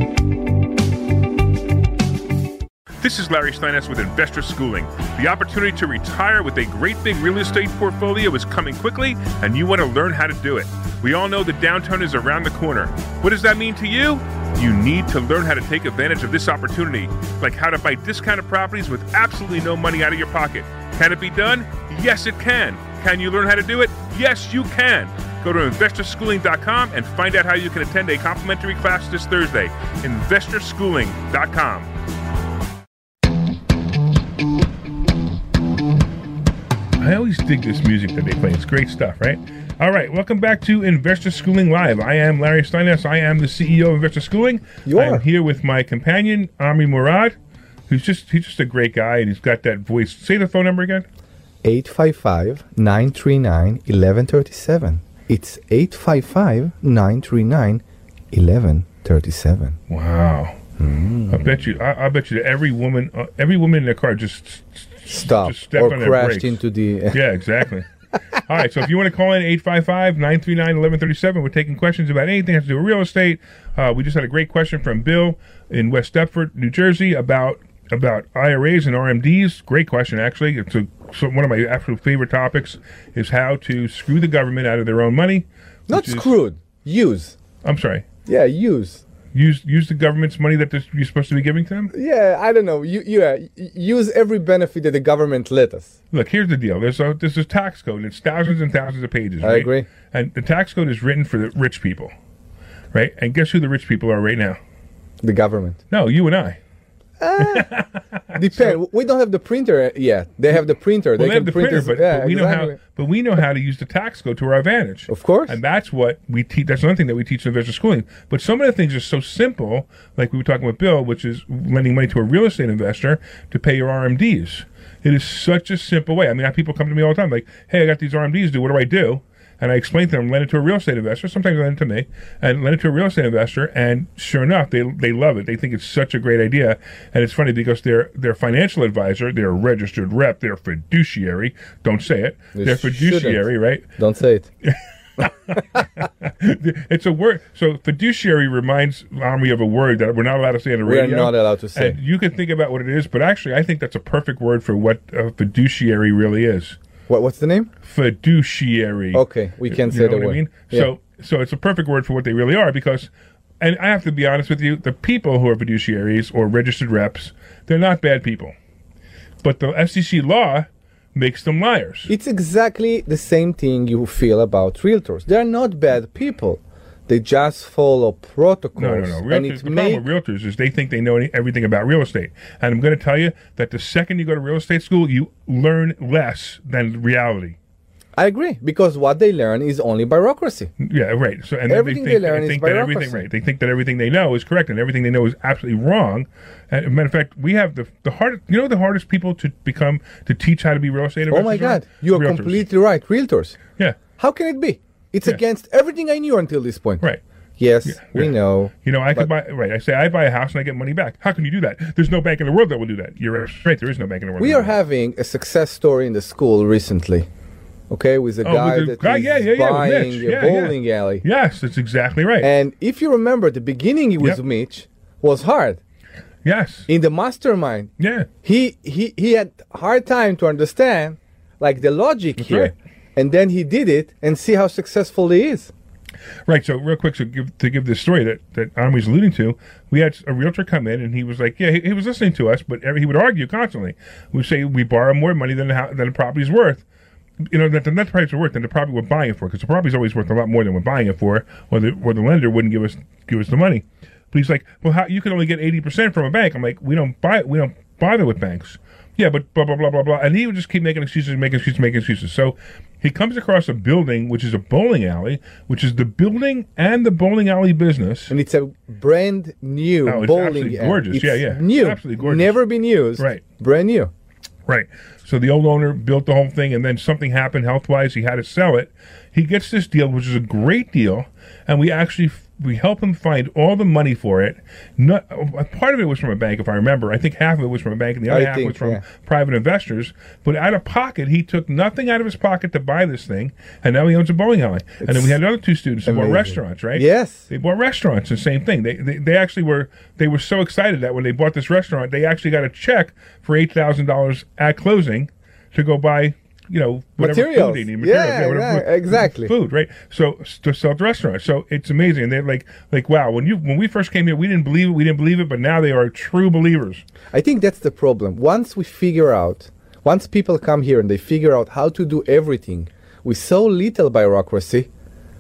This is Larry Steiness with Investor Schooling. The opportunity to retire with a great big real estate portfolio is coming quickly, and you want to learn how to do it. We all know the downturn is around the corner. What does that mean to you? You need to learn how to take advantage of this opportunity, like how to buy discounted properties with absolutely no money out of your pocket. Can it be done? Yes, it can. Can you learn how to do it? Yes, you can. Go to investor schooling dot com and find out how you can attend a complimentary class this Thursday. investor schooling dot com. I always dig this music that they play. It's great stuff, right? All right, welcome back to Investor Schooling Live. I am Larry Steiness. I am the C E O of Investor Schooling. You are. I'm here with my companion, Amri Murad, who's just he's just a great guy, and he's got that voice. Say the phone number again. eight five five, nine three nine, one one three seven. It's eight five five, nine three nine, one one three seven. Wow. Mm. I bet you. I, I bet you that every woman, uh, every woman in their car just Stop just step or on their crashed brakes. into the. Yeah, exactly. All right, so if you want to call in eight five five, nine three nine, one one three seven, we're taking questions about anything that has to do with real estate. Uh, we just had a great question from Bill in West Deptford, New Jersey, about about I R As and R M Ds. Great question, actually. It's a, so one of my absolute favorite topics is how to screw the government out of their own money. Not which is- screwed. Use. I'm sorry. Yeah, use. Use use the government's money that this- you're supposed to be giving to them? Yeah, I don't know. You, yeah, y- use every benefit that the government let us. Look, here's the deal. There's a there's a tax code, and it's thousands and thousands of pages. I right? agree. And the tax code is written for the rich people, right? And guess who the rich people are right now? The government. No, you and I. Depend. we don't have the printer yet. They have the printer. Well, they they have can the print printer, us- but, yeah, but we know exactly. how. But we know how to use the tax code to our advantage. Of course. And that's what we teach. That's another thing that we teach in investor schooling. But some of the things are so simple, like we were talking with Bill, which is lending money to a real estate investor to pay your R M Ds. It is such a simple way. I mean, I have people come to me all the time, like, "Hey, I got these R M Ds. Do what do I do?" And I explain to them, lend it to a real estate investor. Sometimes lend it to me, and lend it to a real estate investor. And sure enough, they they love it. They think it's such a great idea. And it's funny because their their financial advisor, their registered rep, their fiduciary. Don't say it. You Their fiduciary, shouldn't. right? Don't say it. It's a word. So fiduciary reminds Omri of a word that we're not allowed to say on the We are radio. not allowed to say. And you can think about what it is, but actually, I think that's a perfect word for what a fiduciary really is. What? What's the name? Fiduciary. Okay, we can You say know the what word. I mean? Yeah. So, so it's a perfect word for what they really are because, and I have to be honest with you, the people who are fiduciaries or registered reps, they're not bad people, but the F C C law makes them liars. It's exactly the same thing you feel about realtors. They're not bad people. They just follow protocols. No, no, no. And Realtors, it's the made, problem with realtors is they think they know any, everything about real estate. And I'm going to tell you that the second you go to real estate school, you learn less than reality. I agree, because what they learn is only bureaucracy. Yeah, right. So and Everything then they think, they learn they is think that everything bureaucracy. right. They think that everything they know is correct, and everything they know is absolutely wrong. And as a matter of fact, we have the the hardest. You know, the hardest people to become to teach how to be real estate investors. Oh my God, you are Realtors. completely right. Realtors. Yeah. How can it be? It's Yeah. against everything I knew until this point. Right. Yes, Yeah, we yeah. know. You know, I could But- buy right. I say I buy a house and I get money back. How can you do that? There's no bank in the world that will do that. You're right. There is no bank in the world. We that will are do that. having a success story in the school recently. Okay, with a Oh, guy with the that guy- is yeah, yeah, yeah, with buying Mitch. a Yeah, bowling alley. Yes, that's exactly right. And if you remember, the beginning with Yep. Mitch was hard. yes. In the mastermind, Yeah. he he he had hard time to understand like the logic That's here. right. And then he did it and see how successful he is. Right. So real quick, so give, to give this story that that Omri's alluding to, we had a realtor come in and he was like, yeah, he, he was listening to us, but every, he would argue constantly. We would say we borrow more money than the, hou- than the property's worth. You know, that the net price are worth than the property we're buying it for, because the property's always worth a lot more than we're buying it for, or the or the lender wouldn't give us give us the money. But he's like, well, how you can only get eighty percent from a bank. I'm like, we don't buy we don't bother with banks. Yeah, but blah, blah, blah, blah, blah. And he would just keep making excuses, making excuses, making excuses. So he comes across a building, which is a bowling alley, which is the building and the bowling alley business. And it's a brand new Oh, it's bowling absolutely alley. gorgeous. It's Yeah, yeah. new. Absolutely gorgeous. Never been used. Right. Brand new. Right. So the old owner built the whole thing, and then something happened health-wise. He had to sell it. He gets this deal, which is a great deal, and we actually we help him find all the money for it. Not, a part of it was from a bank, if I remember. I think half of it was from a bank, and the other I half think, was from yeah. private investors. But out of pocket, he took nothing out of his pocket to buy this thing, and now he owns a bowling alley. and then we had other two students who bought amazing. restaurants, right? Yes. They bought restaurants, the same thing. They, they they actually were they were so excited that when they bought this restaurant, they actually got a check for eight thousand dollars at closing to go buy, you know, whatever Materials. food they need. Yeah, whatever yeah, food- exactly. Food, right? So s- to sell at the restaurant. So it's amazing. And they're like, like, wow, when you when we first came here, we didn't believe it, we didn't believe it, but now they are true believers. I think that's the problem. Once we figure out, once people come here and they figure out how to do everything with so little bureaucracy,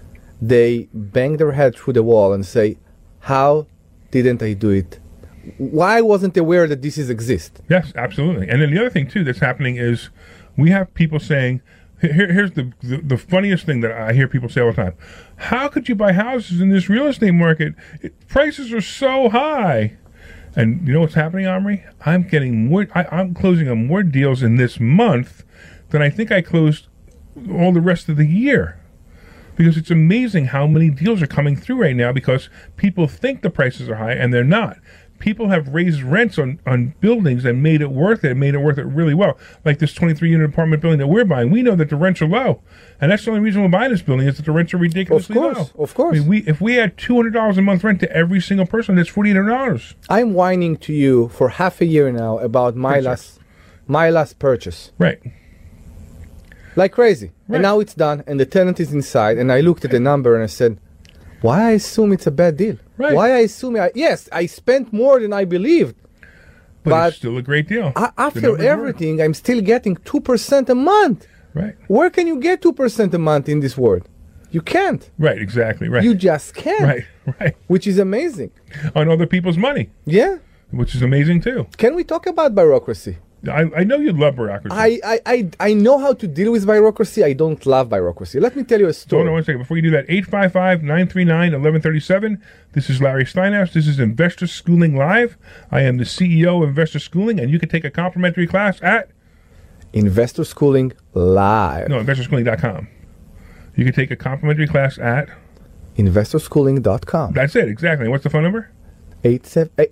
they bang their head through the wall and say, how didn't I do it? Why wasn't I aware that this is exist? Yes, absolutely. And then the other thing too that's happening is we have people saying, here, here's the, the the funniest thing that I hear people say all the time: how could you buy houses in this real estate market? It, prices are so high. And you know what's happening, Omri? I'm getting more. I, I'm closing on more deals in this month than I think I closed all the rest of the year. Because it's amazing how many deals are coming through right now because people think the prices are high and they're not. People have raised rents on, on buildings and made it worth it, made it worth it really well. Like this twenty-three unit apartment building that we're buying, we know that the rents are low. And that's the only reason we're buying this building is that the rents are ridiculously Of course, low. of course. I mean, we, if we had two hundred dollars a month rent to every single person, that's forty-eight hundred dollars. I'm whining to you for half a year now about my Right, sir. last, my last purchase. Right. Like crazy. Right. And now it's done and the tenant is inside and I looked at the number and I said, why I assume it's a bad deal? Right. Why I assume I, yes, I spent more than I believed. But, But it's still a great deal. A- The after numbers work. everything, I'm still getting two percent a month. Right. Where can you get two percent a month in this world? You can't. Right, exactly. Right. You just can't. Right, right. Which is amazing. On other people's money, Yeah. which is amazing too. Can we talk about bureaucracy? I, I know you love bureaucracy. I, I, I, I know how to deal with bureaucracy. I don't love bureaucracy. Let me tell you a story. Hold on one second. Before you do that, eight five five, nine three nine, one one three seven. This is Larry Steinhaus. This is Investor Schooling Live. I am the C E O of Investor Schooling, and you can take a complimentary class at, Investor Schooling Live. no, investor schooling dot com. You can take a complimentary class at, investor schooling dot com. that's it, exactly. What's the phone number? Eight seven eight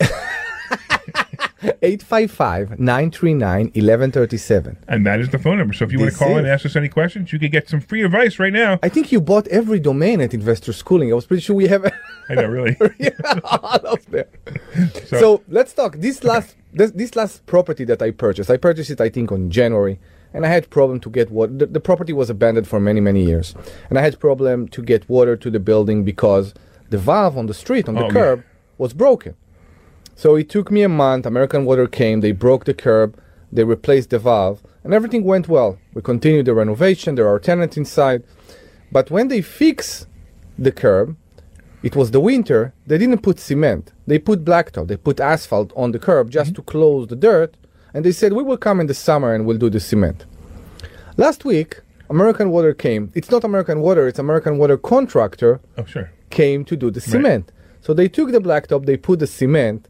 eight five five nine three nine eleven thirty seven. And that is the phone number. So if you want to This call in is. and ask us any questions, you can get some free advice right now. I think you bought every domain at Investor Schooling. I was pretty sure we have I know, really. all of them. So- So, let's talk. This last this, this last property that I purchased, I purchased it I think on January, and I had problem to get water. The, the property was abandoned for many many years, and I had problem to get water to the building because the valve on the street on the Oh, curb yeah. was broken. So it took me a month. American Water came, they broke the curb, they replaced the valve, and everything went well. We continued the renovation. There are tenants inside, but when they fix the curb, it was the winter. They didn't put cement. They put blacktop. They put asphalt on the curb just Mm-hmm. to close the dirt. And they said, we will come in the summer and we'll do the cement. Last week, American Water came. It's not American Water. It's American Water contractor Oh, sure. came to do the cement. So they took the blacktop. They put the cement.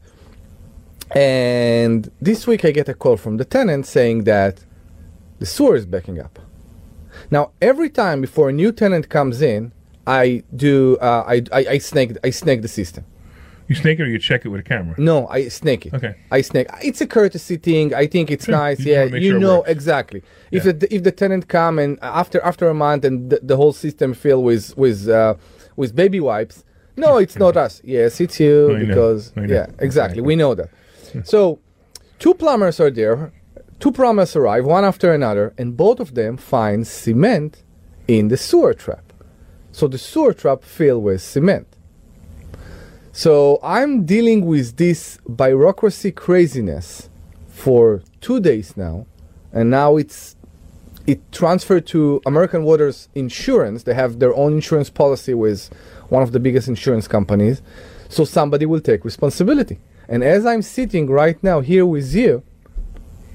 And this week I get a call from the tenant saying that the sewer is backing up. Now, every time before a new tenant comes in, I do uh, I, I I snake I snake the system. You snake it or you check it with a camera? No, I snake it. Okay. I snake. It's a courtesy thing. I think it's Sure. nice. You just Yeah, wanna make you sure it know works. exactly. If Yeah. the if the tenant come and after after a month and the, the whole system fill with with uh, with baby wipes, no, it's not us. Yes, it's you I know. because I know. yeah, exactly. Exactly. We know that. So, two plumbers are there. Two plumbers arrive one after another, and both of them find cement in the sewer trap. So the sewer trap filled with cement. So I'm dealing with this bureaucracy craziness for two days now, and now it's it transferred to American Water's insurance. They have their own insurance policy with one of the biggest insurance companies, so somebody will take responsibility. And as I'm sitting right now here with you,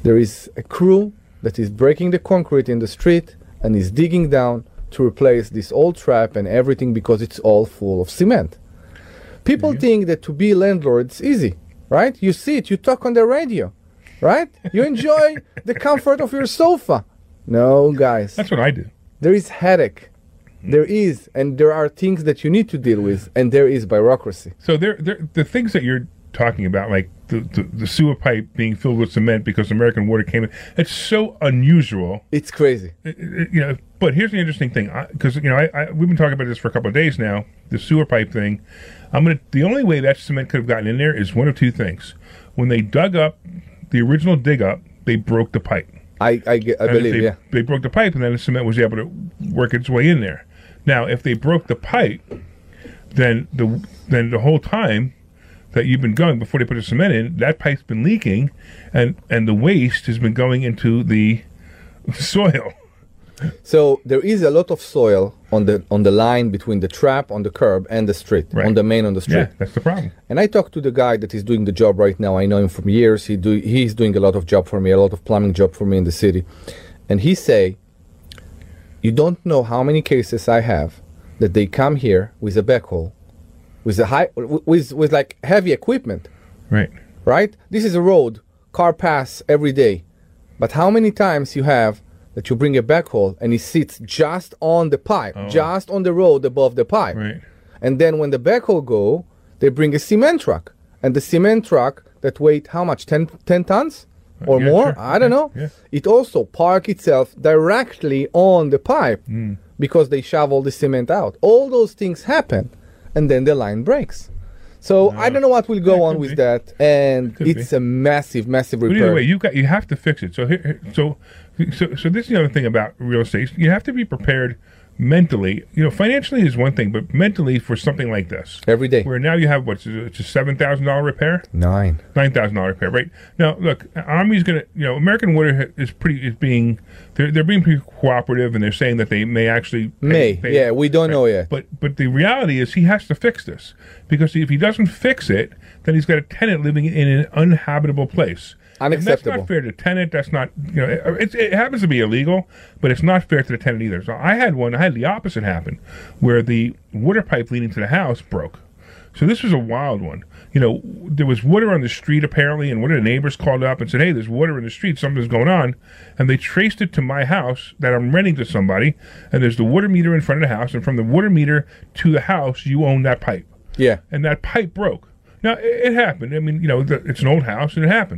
There is a crew that is breaking the concrete in the street and is digging down to replace this old trap and everything because it's all full of cement. People mm-hmm. think that to be a landlord is easy, right? You sit, you talk on the radio, right? You enjoy the comfort of your sofa. No, guys. That's what I do. There is headache. There is, and there are things that you need to deal with, and there is bureaucracy. So there, there the things that you're talking about, like the, the, the sewer pipe being filled with cement because American Water came in, it's so unusual. It's crazy. It, it, you know, but here's the interesting thing, because you know, I, I, we've been talking about this for a couple of days now. The sewer pipe thing. I'm gonna. The only way that cement could have gotten in there is one of two things. When they dug up the original dig up, they broke the pipe. I I, get, I believe, they, yeah. They broke the pipe, and then the cement was able to work its way in there. Now, if they broke the pipe, then the then the whole time that you've been going before they put the cement in, that pipe's been leaking, and, and the waste has been going into the soil. So there is a lot of soil on the on the line between the trap on the curb and the street, right. on the main on the street. Yeah, that's the problem. And I talked to the guy that is doing the job right now. I know him from years. He do he's doing a lot of job for me, a lot of plumbing job for me in the city, and he say, you don't know how many cases I have that they come here with a backhoe, with a high, with with like heavy equipment. Right. Right. This is a road, car pass every day, but how many times you have that you bring a backhoe and it sits just on the pipe, oh. just on the road above the pipe, right. and then when the backhoe go, they bring a cement truck, and the cement truck that weight how much, ten, ten tons? Or yeah, more, sure. I don't yeah, know. Yeah. It also park itself directly on the pipe mm. because they shovel the cement out. All those things happen, and then the line breaks. So uh, I don't know what will go on with be. that, and could it's be. a massive, massive repair. But either way, you got you have to fix it. So here, so so so this is the other thing about real estate. You have to be prepared mentally. You know, financially is one thing, but mentally for something like this every day. Where now you have what's it's a seven thousand dollar repair, nine nine thousand dollar repair. Right now, look, Army's gonna. You know, American Water is pretty is being they're they're being pretty cooperative, and they're saying that they may actually pay, may pay, yeah we don't right? know yet. But but the reality is he has to fix this, because if he doesn't fix it, then he's got a tenant living in an uninhabitable place. Unacceptable. And that's not fair to the tenant. That's not, you know, it, it, it happens to be illegal, but it's not fair to the tenant either. So I had one, I had the opposite happen, where the water pipe leading to the house broke. So this was a wild one. You know, there was water on the street apparently, and one of the neighbors called up and said, hey, there's water in the street, something's going on. And they traced it to my house that I'm renting to somebody, and there's the water meter in front of the house, and from the water meter to the house, you own that pipe. Yeah. And that pipe broke. Now, it, it happened. I mean, you know, the, it's an old house, and it happened.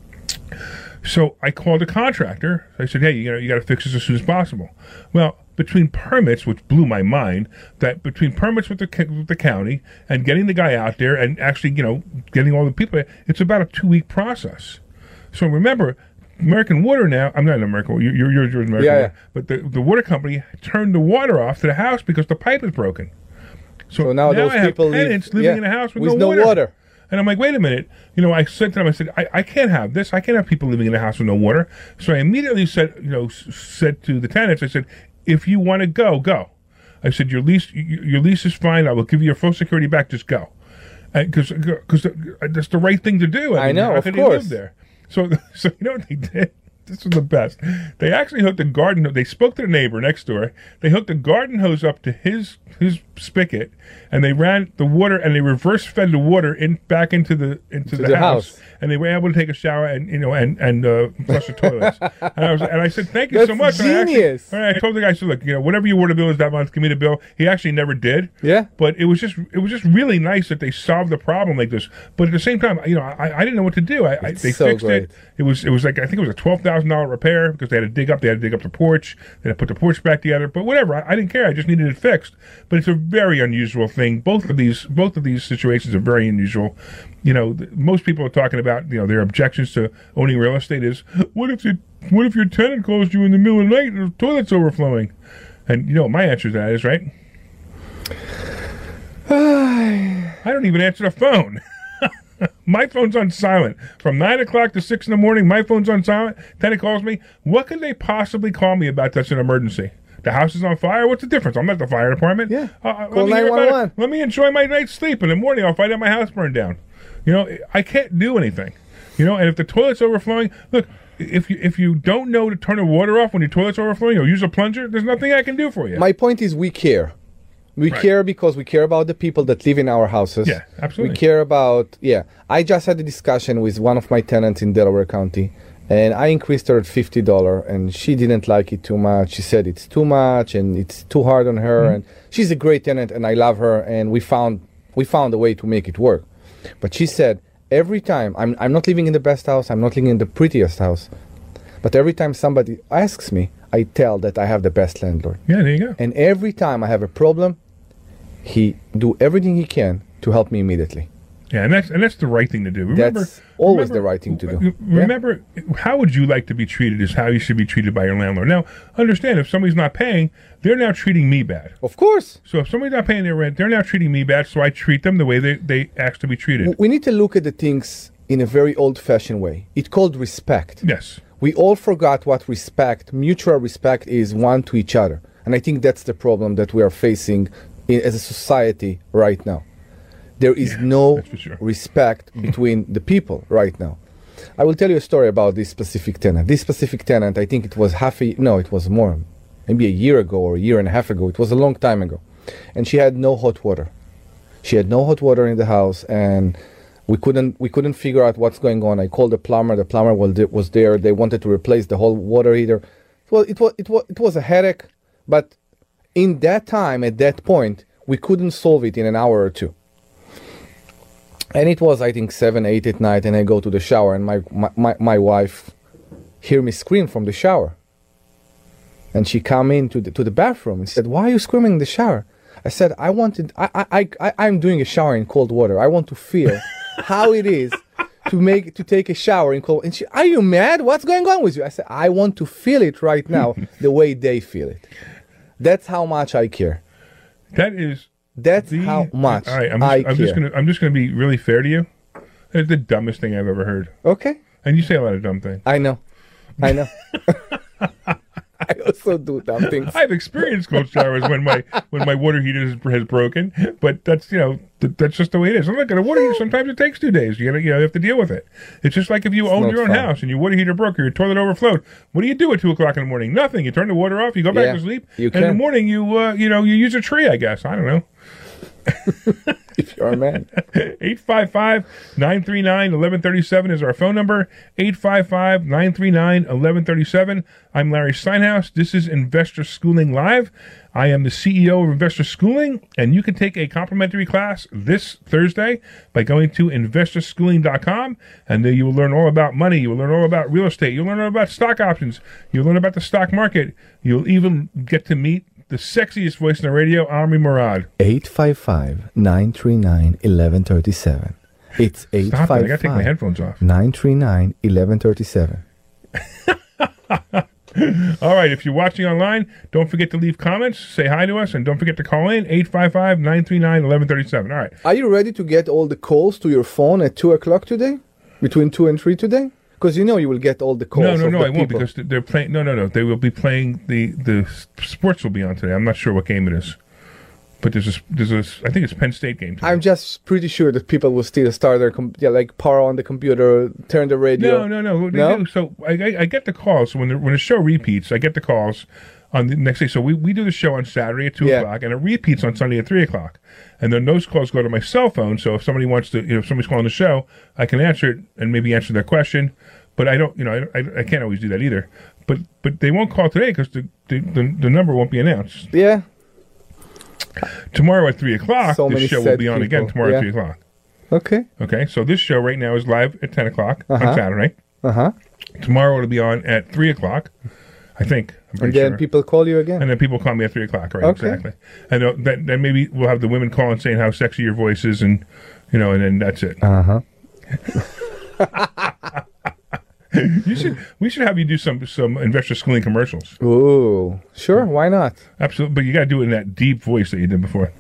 So I called a contractor. I said, hey, you know, you got to fix this as soon as possible. Well, between permits, which blew my mind, that between permits with the with the county and getting the guy out there and actually, you know, getting all the people, it's about a two-week process. So remember, American Water now, I'm not an American Water, you're, you're, you're American yeah, Water, yeah. but the, the water company turned the water off to the house because the pipe is broken. So, so now, now those I have people tenants live, living yeah, in a house with, with no, no water. water. And I'm like, wait a minute. You know, I said to them, I said, I, I can't have this. I can't have people living in a house with no water. So I immediately said, you know, s- said to the tenants, I said, if you want to go, go. I said, your lease, your lease is fine. I will give you your full security back. Just go. Because because that's the right thing to do. I, I mean, know, how of could course. They live there? So, so you know what they did? This was the best. They actually hooked a garden. They spoke to the neighbor next door. They hooked a garden hose up to his his spigot, and they ran the water and they reverse fed the water in back into the into the, the house. house. And they were able to take a shower and you know and and uh, flush the toilets. and I was and I said thank you That's so much. Genius. And I, actually, and I told the guy, I said, look, you know, whatever your water bill is that month, give me the bill. He actually never did. Yeah. But it was just it was just really nice that they solved the problem like this. But at the same time, you know, I, I didn't know what to do. I, I they so fixed great. it. It was it was like I think it was a twelve thousand dollar repair because they had to dig up they had to dig up the porch, they had to put the porch back together. But whatever, I, I didn't care. I just needed it fixed. But it's a very unusual thing. Both of these both of these situations are very unusual. You know, th- most people are talking about you know their objections to owning real estate is what if you what if your tenant calls you in the middle of the night and the toilet's overflowing? And you know my answer to that is right. I don't even answer the phone. My phone's on silent. From nine o'clock to six in the morning, my phone's on silent. Tenant calls me. What can they possibly call me about that's an emergency? The house is on fire? What's the difference? I'm not the fire department. Yeah. Uh, Call let me hear nine one about one. it. Let me enjoy my night's sleep. In the morning, I'll find out my house burned down. You know, I can't do anything. You know, and if the toilet's overflowing, look, if you if you don't know to turn the water off when your toilet's overflowing or use a plunger, there's nothing I can do for you. My point is we care. We Right. care because we care about the people that live in our houses. Yeah, absolutely. We care about, yeah. I just had a discussion with one of my tenants in Delaware County, and I increased her at fifty dollars, and she didn't like it too much. She said it's too much, and it's too hard on her, Mm-hmm. and she's a great tenant, and I love her, and we found we found a way to make it work. But she said, every time, I'm, I'm not living in the best house, I'm not living in the prettiest house, but every time somebody asks me, I tell that I have the best landlord. Yeah, there you go. And every time I have a problem, he do everything he can to help me immediately. Yeah, and that's and that's the right thing to do. Remember, That's always remember- the right thing to do. uh, Remember, how would you like to be treated is how you should be treated by your landlord. Now, understand, if somebody's not paying, they're now treating me bad. Of course. So if somebody's not paying their rent, they're now treating me bad, so I treat them the way they, they ask to be treated. We need to look at the things in a very old-fashioned way. It's called respect. Yes. We all forgot what respect, mutual respect, is one to each other. And I think that's the problem that we are facing in, as a society right now. There is no that's for sure. respect between the people right now. I will tell you a story about this specific tenant. This specific tenant, I think it was half a, no, it was more, maybe a year ago or a year and a half ago. It was a long time ago. And she had no hot water. She had no hot water in the house, and we couldn't we couldn't figure out what's going on. I called the plumber. The plumber was th- was there. They wanted to replace the whole water heater. Well, it was it was it was a headache, but in that time, at that point, we couldn't solve it in an hour or two. And it was, I think, seven, eight at night, and I go to the shower, and my my, my, my wife hear me scream from the shower. And she come into the to the bathroom and said, "Why are you screaming in the shower?" I said, "I wanted. I I I I'm doing a shower in cold water. I want to feel how it is to make to take a shower in cold." And she, "Are you mad? What's going on with you?" I said, "I want to feel it right now, the way they feel it. That's how much I care. That is That's the, how much all right, I'm just, I I'm care." just gonna I'm just gonna be really fair to you. It's the dumbest thing I've ever heard. Okay, And you say a lot of dumb things. I know, I know. I also do dumb things. I've experienced cold showers when my when my water heater has, has broken, but that's you know th- that's just the way it is. I'm not gonna water heater. Sometimes it takes two days. You gotta you know you have to deal with it. It's just like if you own not your own fun. house and your water heater broke or your toilet overflowed. What do you do at two o'clock in the morning? Nothing. You turn the water off. You go back Yeah, to sleep. you and in the can. morning you uh, you know you use a tree. I guess I don't know. If you're a man. eight five five, nine three nine, one one three seven is our phone number. eight five five, nine three nine, one one three seven. I'm Larry Steinhaus. This is Investor Schooling Live. I am the C E O of Investor Schooling, and you can take a complimentary class this Thursday by going to investor schooling dot com, and then you will learn all about money. You will learn all about real estate. You'll learn all about stock options. You'll learn about the stock market. You'll even get to meet the sexiest voice in the radio, Omri Murad. eight five five, nine three nine, one one three seven. It's eight Stop it. I five got to take my five, headphones off. nine three nine, one one three seven. All right, if you're watching online, don't forget to leave comments, say hi to us, and don't forget to call in eight five five, nine three nine, one one three seven. All right. Are you ready to get all the calls to your phone at two o'clock today? Between two and three today? Because you know you will get all the calls. No, no, of no, the I won't people. because they're playing. No, no, no. They will be playing the the sports will be on today. I'm not sure what game it is, but there's a there's a I think it's Penn State game today. I'm just pretty sure that people will still start their com- yeah, like power on the computer, turn the radio. No, no, no. They No? do. So I, I, I get the calls when the when the show repeats. I get the calls on the next day. So we, we do the show on Saturday at two Yeah. o'clock, and it repeats on Sunday at three o'clock. And then those calls go to my cell phone. So if somebody wants to, you know, if somebody's calling the show, I can answer it and maybe answer their question. But I don't, you know, I, I, I can't always do that either. But but they won't call today because the, the, the the number won't be announced. Yeah. Tomorrow at three o'clock, So this many show will sad be on again people. tomorrow Yeah. at three o'clock. Okay. Okay, so this show right now is live at ten o'clock Uh-huh. on Saturday. Uh huh. Tomorrow it'll be on at three o'clock, I think. I'm And pretty then sure. people call you again. And then people call me at three o'clock, right? Okay. Exactly. And uh, then, then maybe we'll have the women call and saying how sexy your voice is, and you know, and then that's it. Uh huh. You should. We should have you do some some investor schooling commercials. Ooh, sure. Why not? Absolutely, but you got to do it in that deep voice that you did before.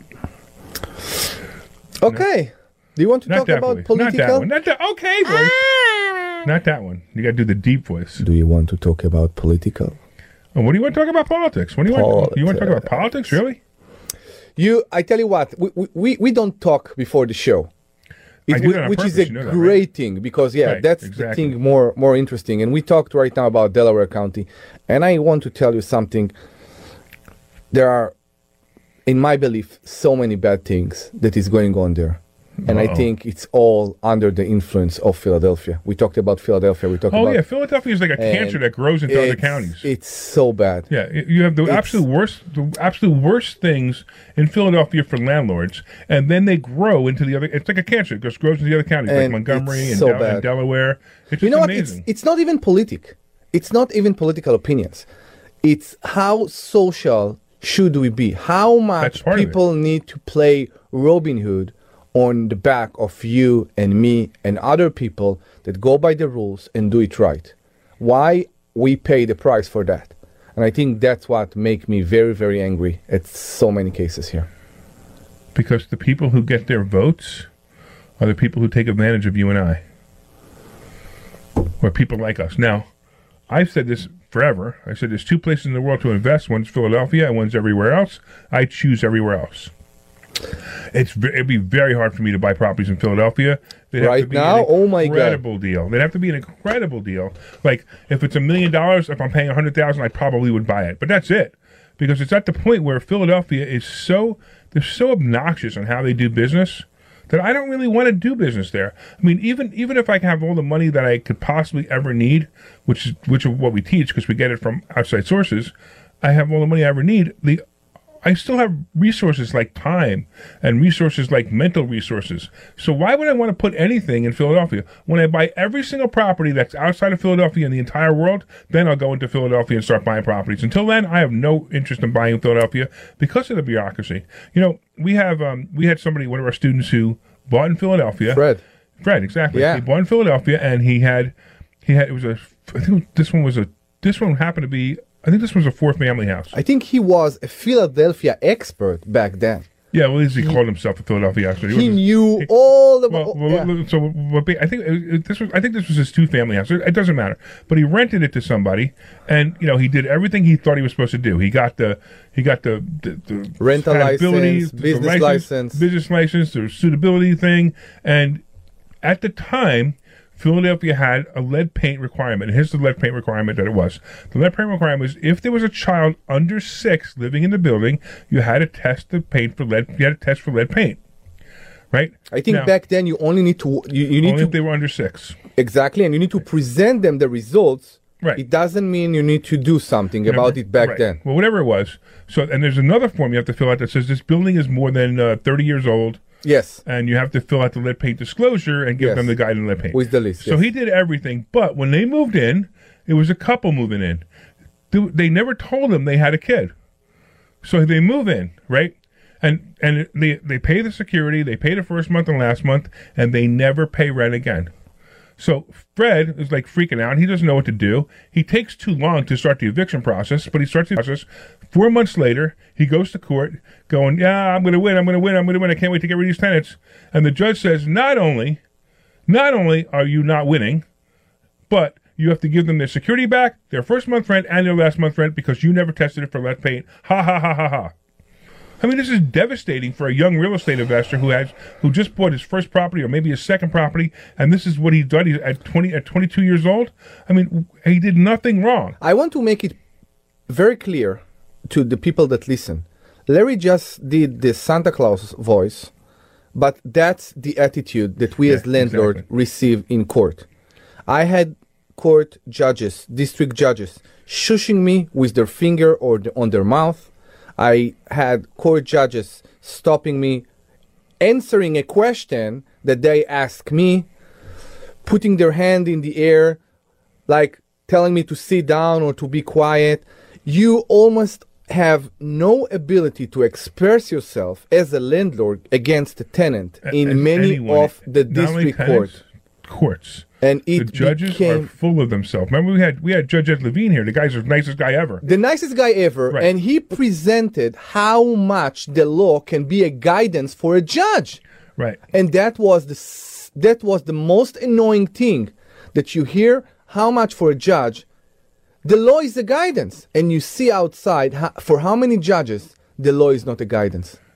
Okay. Do you want to Not talk that about voice. political? Not that one. Not that. Okay, voice. Not that one. You got to do the deep voice. Do you want to talk about political? And what do you want to talk about politics? What do you want? You want to talk about politics? Really? You, I tell you what, we, we, we don't talk before the show. It, I did that on which purpose, is a you know that, great right? thing because yeah, Right, that's exactly. the thing more more interesting. And we talked right now about Delaware County, and I want to tell you something. There are, in my belief, so many bad things that is going on there. And I Uh-oh. think it's all under the influence of Philadelphia. We talked about Philadelphia. We talked Oh about yeah, Philadelphia is like a and cancer that grows into other it's- counties. It's so bad. Yeah, y- you have the It's- absolute worst, the absolute worst things in Philadelphia for landlords, and then they grow into the other. It's like a cancer; it just grows into the other counties, like And Montgomery it's and, so Del- and bad. Delaware. It's You just know what? amazing. It's, it's not even politic. It's not even political opinions. It's how social should we be? How much That's part of it. people need to play Robin Hood on the back of you and me and other people that go by the rules and do it right. Why we pay the price for that? And I think that's what makes me very, very angry at so many cases here. because the people who get their votes are the people who take advantage of you and I, or people like us. Now, I've said this forever. I said there's two places in the world to invest. One's Philadelphia and one's everywhere else. I choose everywhere else. It's ve- it'd be very hard for me to buy properties in Philadelphia. They'd have Right to be now? an Oh my God. incredible deal. They'd have to be an incredible deal. Like if it's a million dollars, if I'm paying a hundred thousand, I probably would buy it. But that's it, because it's at the point where Philadelphia is so they're so obnoxious on how they do business that I don't really want to do business there. I mean, even even if I can have all the money that I could possibly ever need, which is which is what we teach because we get it from outside sources, I have all the money I ever need. The I still have resources like time and resources like mental resources. So why would I want to put anything in Philadelphia? When I buy every single property that's outside of Philadelphia in the entire world, then I'll go into Philadelphia and start buying properties. Until then, I have no interest in buying in Philadelphia because of the bureaucracy. You know, we have um, we had somebody, one of our students who bought in Philadelphia. Fred. Fred, exactly. Yeah. He bought in Philadelphia, and he had he had it was a I think this one was a this one happened to be. I think this was a four-family house. I think he was a Philadelphia expert back then. Yeah, well, at least he called himself a Philadelphia expert. He wasn't- knew he- all the. Well, well, yeah. well, so what ba- I think it- it- this was. I think this was his two-family house. It, it doesn't matter, but he rented it to somebody, and you know he did everything he thought he was supposed to do. He got the he got the, the, the Rental compatibility, license, the business license. business license, the suitability thing, and at the time, Philadelphia had a lead paint requirement. And here's the lead paint requirement that it was. The lead paint requirement was if there was a child under six living in the building, you had to test the paint for lead. You had to test for lead paint, right? I think Now, back then you only need to you, you need only to if they were under six. exactly, and you need to present them the results. Right. It doesn't mean you need to do something You know, about it back right. then. Well, whatever it was. So, and there's another form you have to fill out that says this building is more than uh, thirty years old, Yes, and you have to fill out the lead paint disclosure and give Yes. them the guide on lead paint. with the list. So yes. he did everything, but when they moved in, it was a couple moving in. They, they never told him they had a kid. So they move in, right? And and they they pay the security, they pay the first month and last month, and they never pay rent again. So Fred is like freaking out. He doesn't know what to do. He takes too long to start the eviction process, but he starts the process. Four months later, he goes to court going, yeah, I'm going to win, I'm going to win, I'm going to win. I can't wait to get rid of these tenants. And the judge says, not only, not only are you not winning, but you have to give them their security back, their first month rent, and their last month rent because you never tested it for lead paint. Ha, ha, ha, ha, ha. I mean, this is devastating for a young real estate investor who has who just bought his first property or maybe his second property, and this is what he's done. He's at twenty at twenty-two years old. I mean, he did nothing wrong. I want to make it very clear to the people that listen. Larry just did the Santa Claus voice, but that's the attitude that we Yeah, as landlord exactly. receive in court. I had court judges, district judges, shushing me with their finger or the, on their mouth. I had court judges stopping me, answering a question that they asked me, putting their hand in the air, like telling me to sit down or to be quiet. You almost have no ability to express yourself as a landlord against a tenant in As many anyone, of the not only district tenants, court. courts. And The it judges became are full of themselves. Remember, we had we had Judge Ed Levine here. The guy's the nicest guy ever. the nicest guy ever, Right. and he presented how much the law can be a guidance for a judge. Right. And that was the s- that was the most annoying thing, that you hear how much for a judge the law is a guidance, and you see outside ho- for how many judges the law is not a guidance.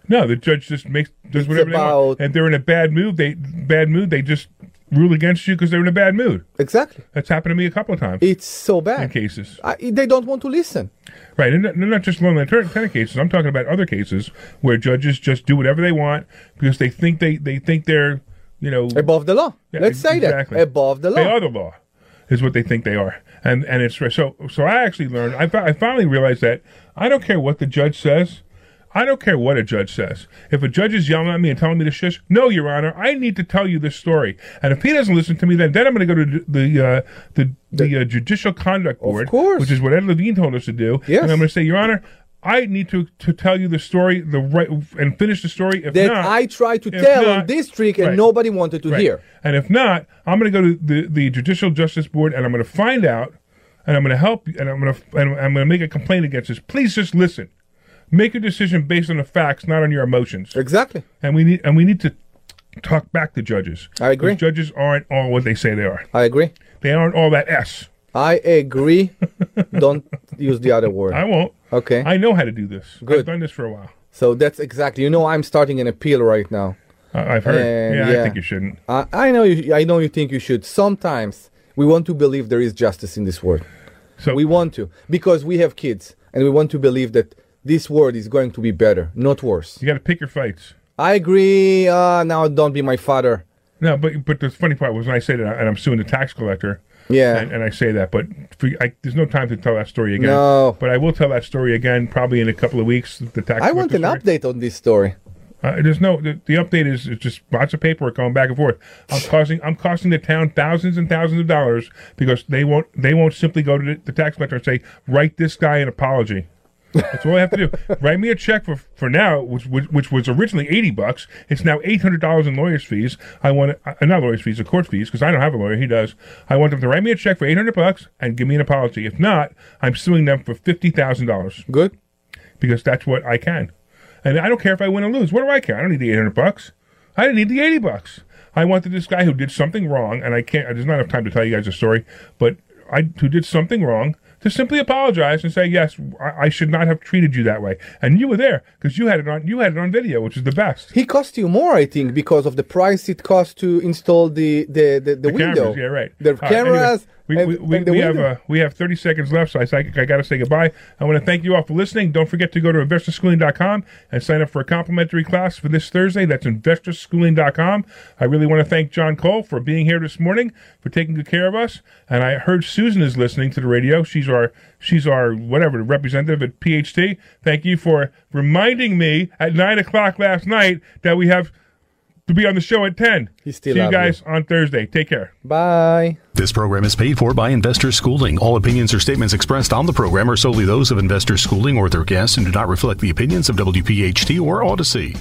No, the judge just makes does It's whatever they about- want. And they're in a bad mood. They bad mood. They just rule against you because they're in a bad mood. Exactly. That's happened to me a couple of times It's so in bad. cases. I, they don't want to listen. Right, and not, not just Long Island tenant cases. I'm talking about other cases where judges just do whatever they want because they think they, they think they're, you know, Above the law. Yeah, Let's say exactly. that. Above the they law. are the law, is what they think they are, and and it's so. So I actually learned. I, fi- I finally realized that I don't care what the judge says. I don't care what a judge says. If a judge is yelling at me and telling me to shush, no, Your Honor, I need to tell you this story. And if he doesn't listen to me, then then I'm going to go to the uh, the the uh, Judicial Conduct Board, course. which is what Ed Levine told us to do. Yes. And I'm going to say, Your Honor, I need to, to tell you the story, the right, and finish the story. If that not, I tried to if tell not- on district and right. nobody wanted to Right. hear. And if not, I'm going to go to the, the Judicial Justice Board and I'm going to find out, and I'm going to help you, and I'm going to and I'm going to make a complaint against this. Please just listen. Make a decision based on the facts, not on your emotions. Exactly. And we need and we need to talk back to judges. I agree. Because judges aren't all what they say they are. I agree. They aren't all that S. I agree. Don't use the other word. I won't. Okay. I know how to do this. Good. I've done this for a while. So that's exactly. You know, I'm starting an appeal right now. I I've heard. And, yeah, I yeah. think you shouldn't. I, I know. You, I know you think you should. Sometimes we want to believe there is justice in this world. So We want to because we have kids, and we want to believe that this world is going to be better, not worse. you got to pick your fights. I agree. Uh, now don't be my father. No, but but the funny part was when I say that, and I'm suing the tax collector. Yeah. And, and I say that, but for, I, there's no time to tell that story again. No. But I will tell that story again, probably in a couple of weeks. The tax. I want an collector story. update on this story. Uh, there's no. The, the update is, is just lots of paperwork going back and forth. I'm causing. I'm costing the town thousands and thousands of dollars because they won't. They won't simply go to the, the tax collector and say, "Write this guy an apology." That's all I have to do. Write me a check for for now, which which, which was originally eighty bucks. It's now eight hundred dollars in lawyers' fees. I want uh, not lawyers' fees, the court fees, because I don't have a lawyer. He does. I want them to write me a check for eight hundred bucks and give me an apology. If not, I'm suing them for fifty thousand dollars Good. because that's what I can. And I don't care if I win or lose. What do I care? I don't need the eight hundred bucks. I didn't need the eighty bucks. I wanted this guy who did something wrong, and I can't. There's not enough time to tell you guys the story, but I who did something wrong to simply apologize and say, yes, I, I should not have treated you that way. And you were there because you had it on. You had it on video, which is the best. He cost you more, I think, because of the price it cost to install the the the, the, The window. cameras, yeah, right. The All right, cameras. anyway, we and, we, we, and the we have window. uh, we have thirty seconds left, so I, I got to say goodbye. I want to thank you all for listening. Don't forget to go to investor schooling dot com and sign up for a complimentary class for this Thursday. That's investor schooling dot com. I really want to thank John Cole for being here this morning, for taking good care of us. And I heard Susan is listening to the radio. She's our she's our whatever representative at P H T. Thank you for reminding me at nine o'clock last night that we have to be on the show at ten. He's still See you out guys on Thursday. Take care. Bye. This program is paid for by Investor Schooling. All opinions or statements expressed on the program are solely those of Investor Schooling or their guests and do not reflect the opinions of W P H T or Odyssey.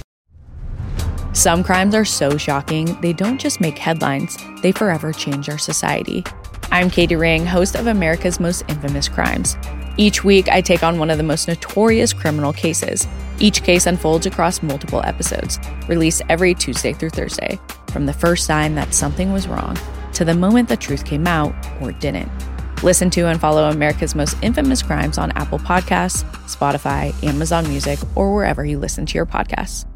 Some crimes are so shocking, they don't just make headlines, they forever change our society. I'm Katie Ring, host of America's Most Infamous Crimes. Each week, I take on one of the most notorious criminal cases. Each case unfolds across multiple episodes, released every Tuesday through Thursday, from the first sign that something was wrong to the moment the truth came out or didn't. Listen to and follow America's Most Infamous Crimes on Apple Podcasts, Spotify, Amazon Music, or wherever you listen to your podcasts.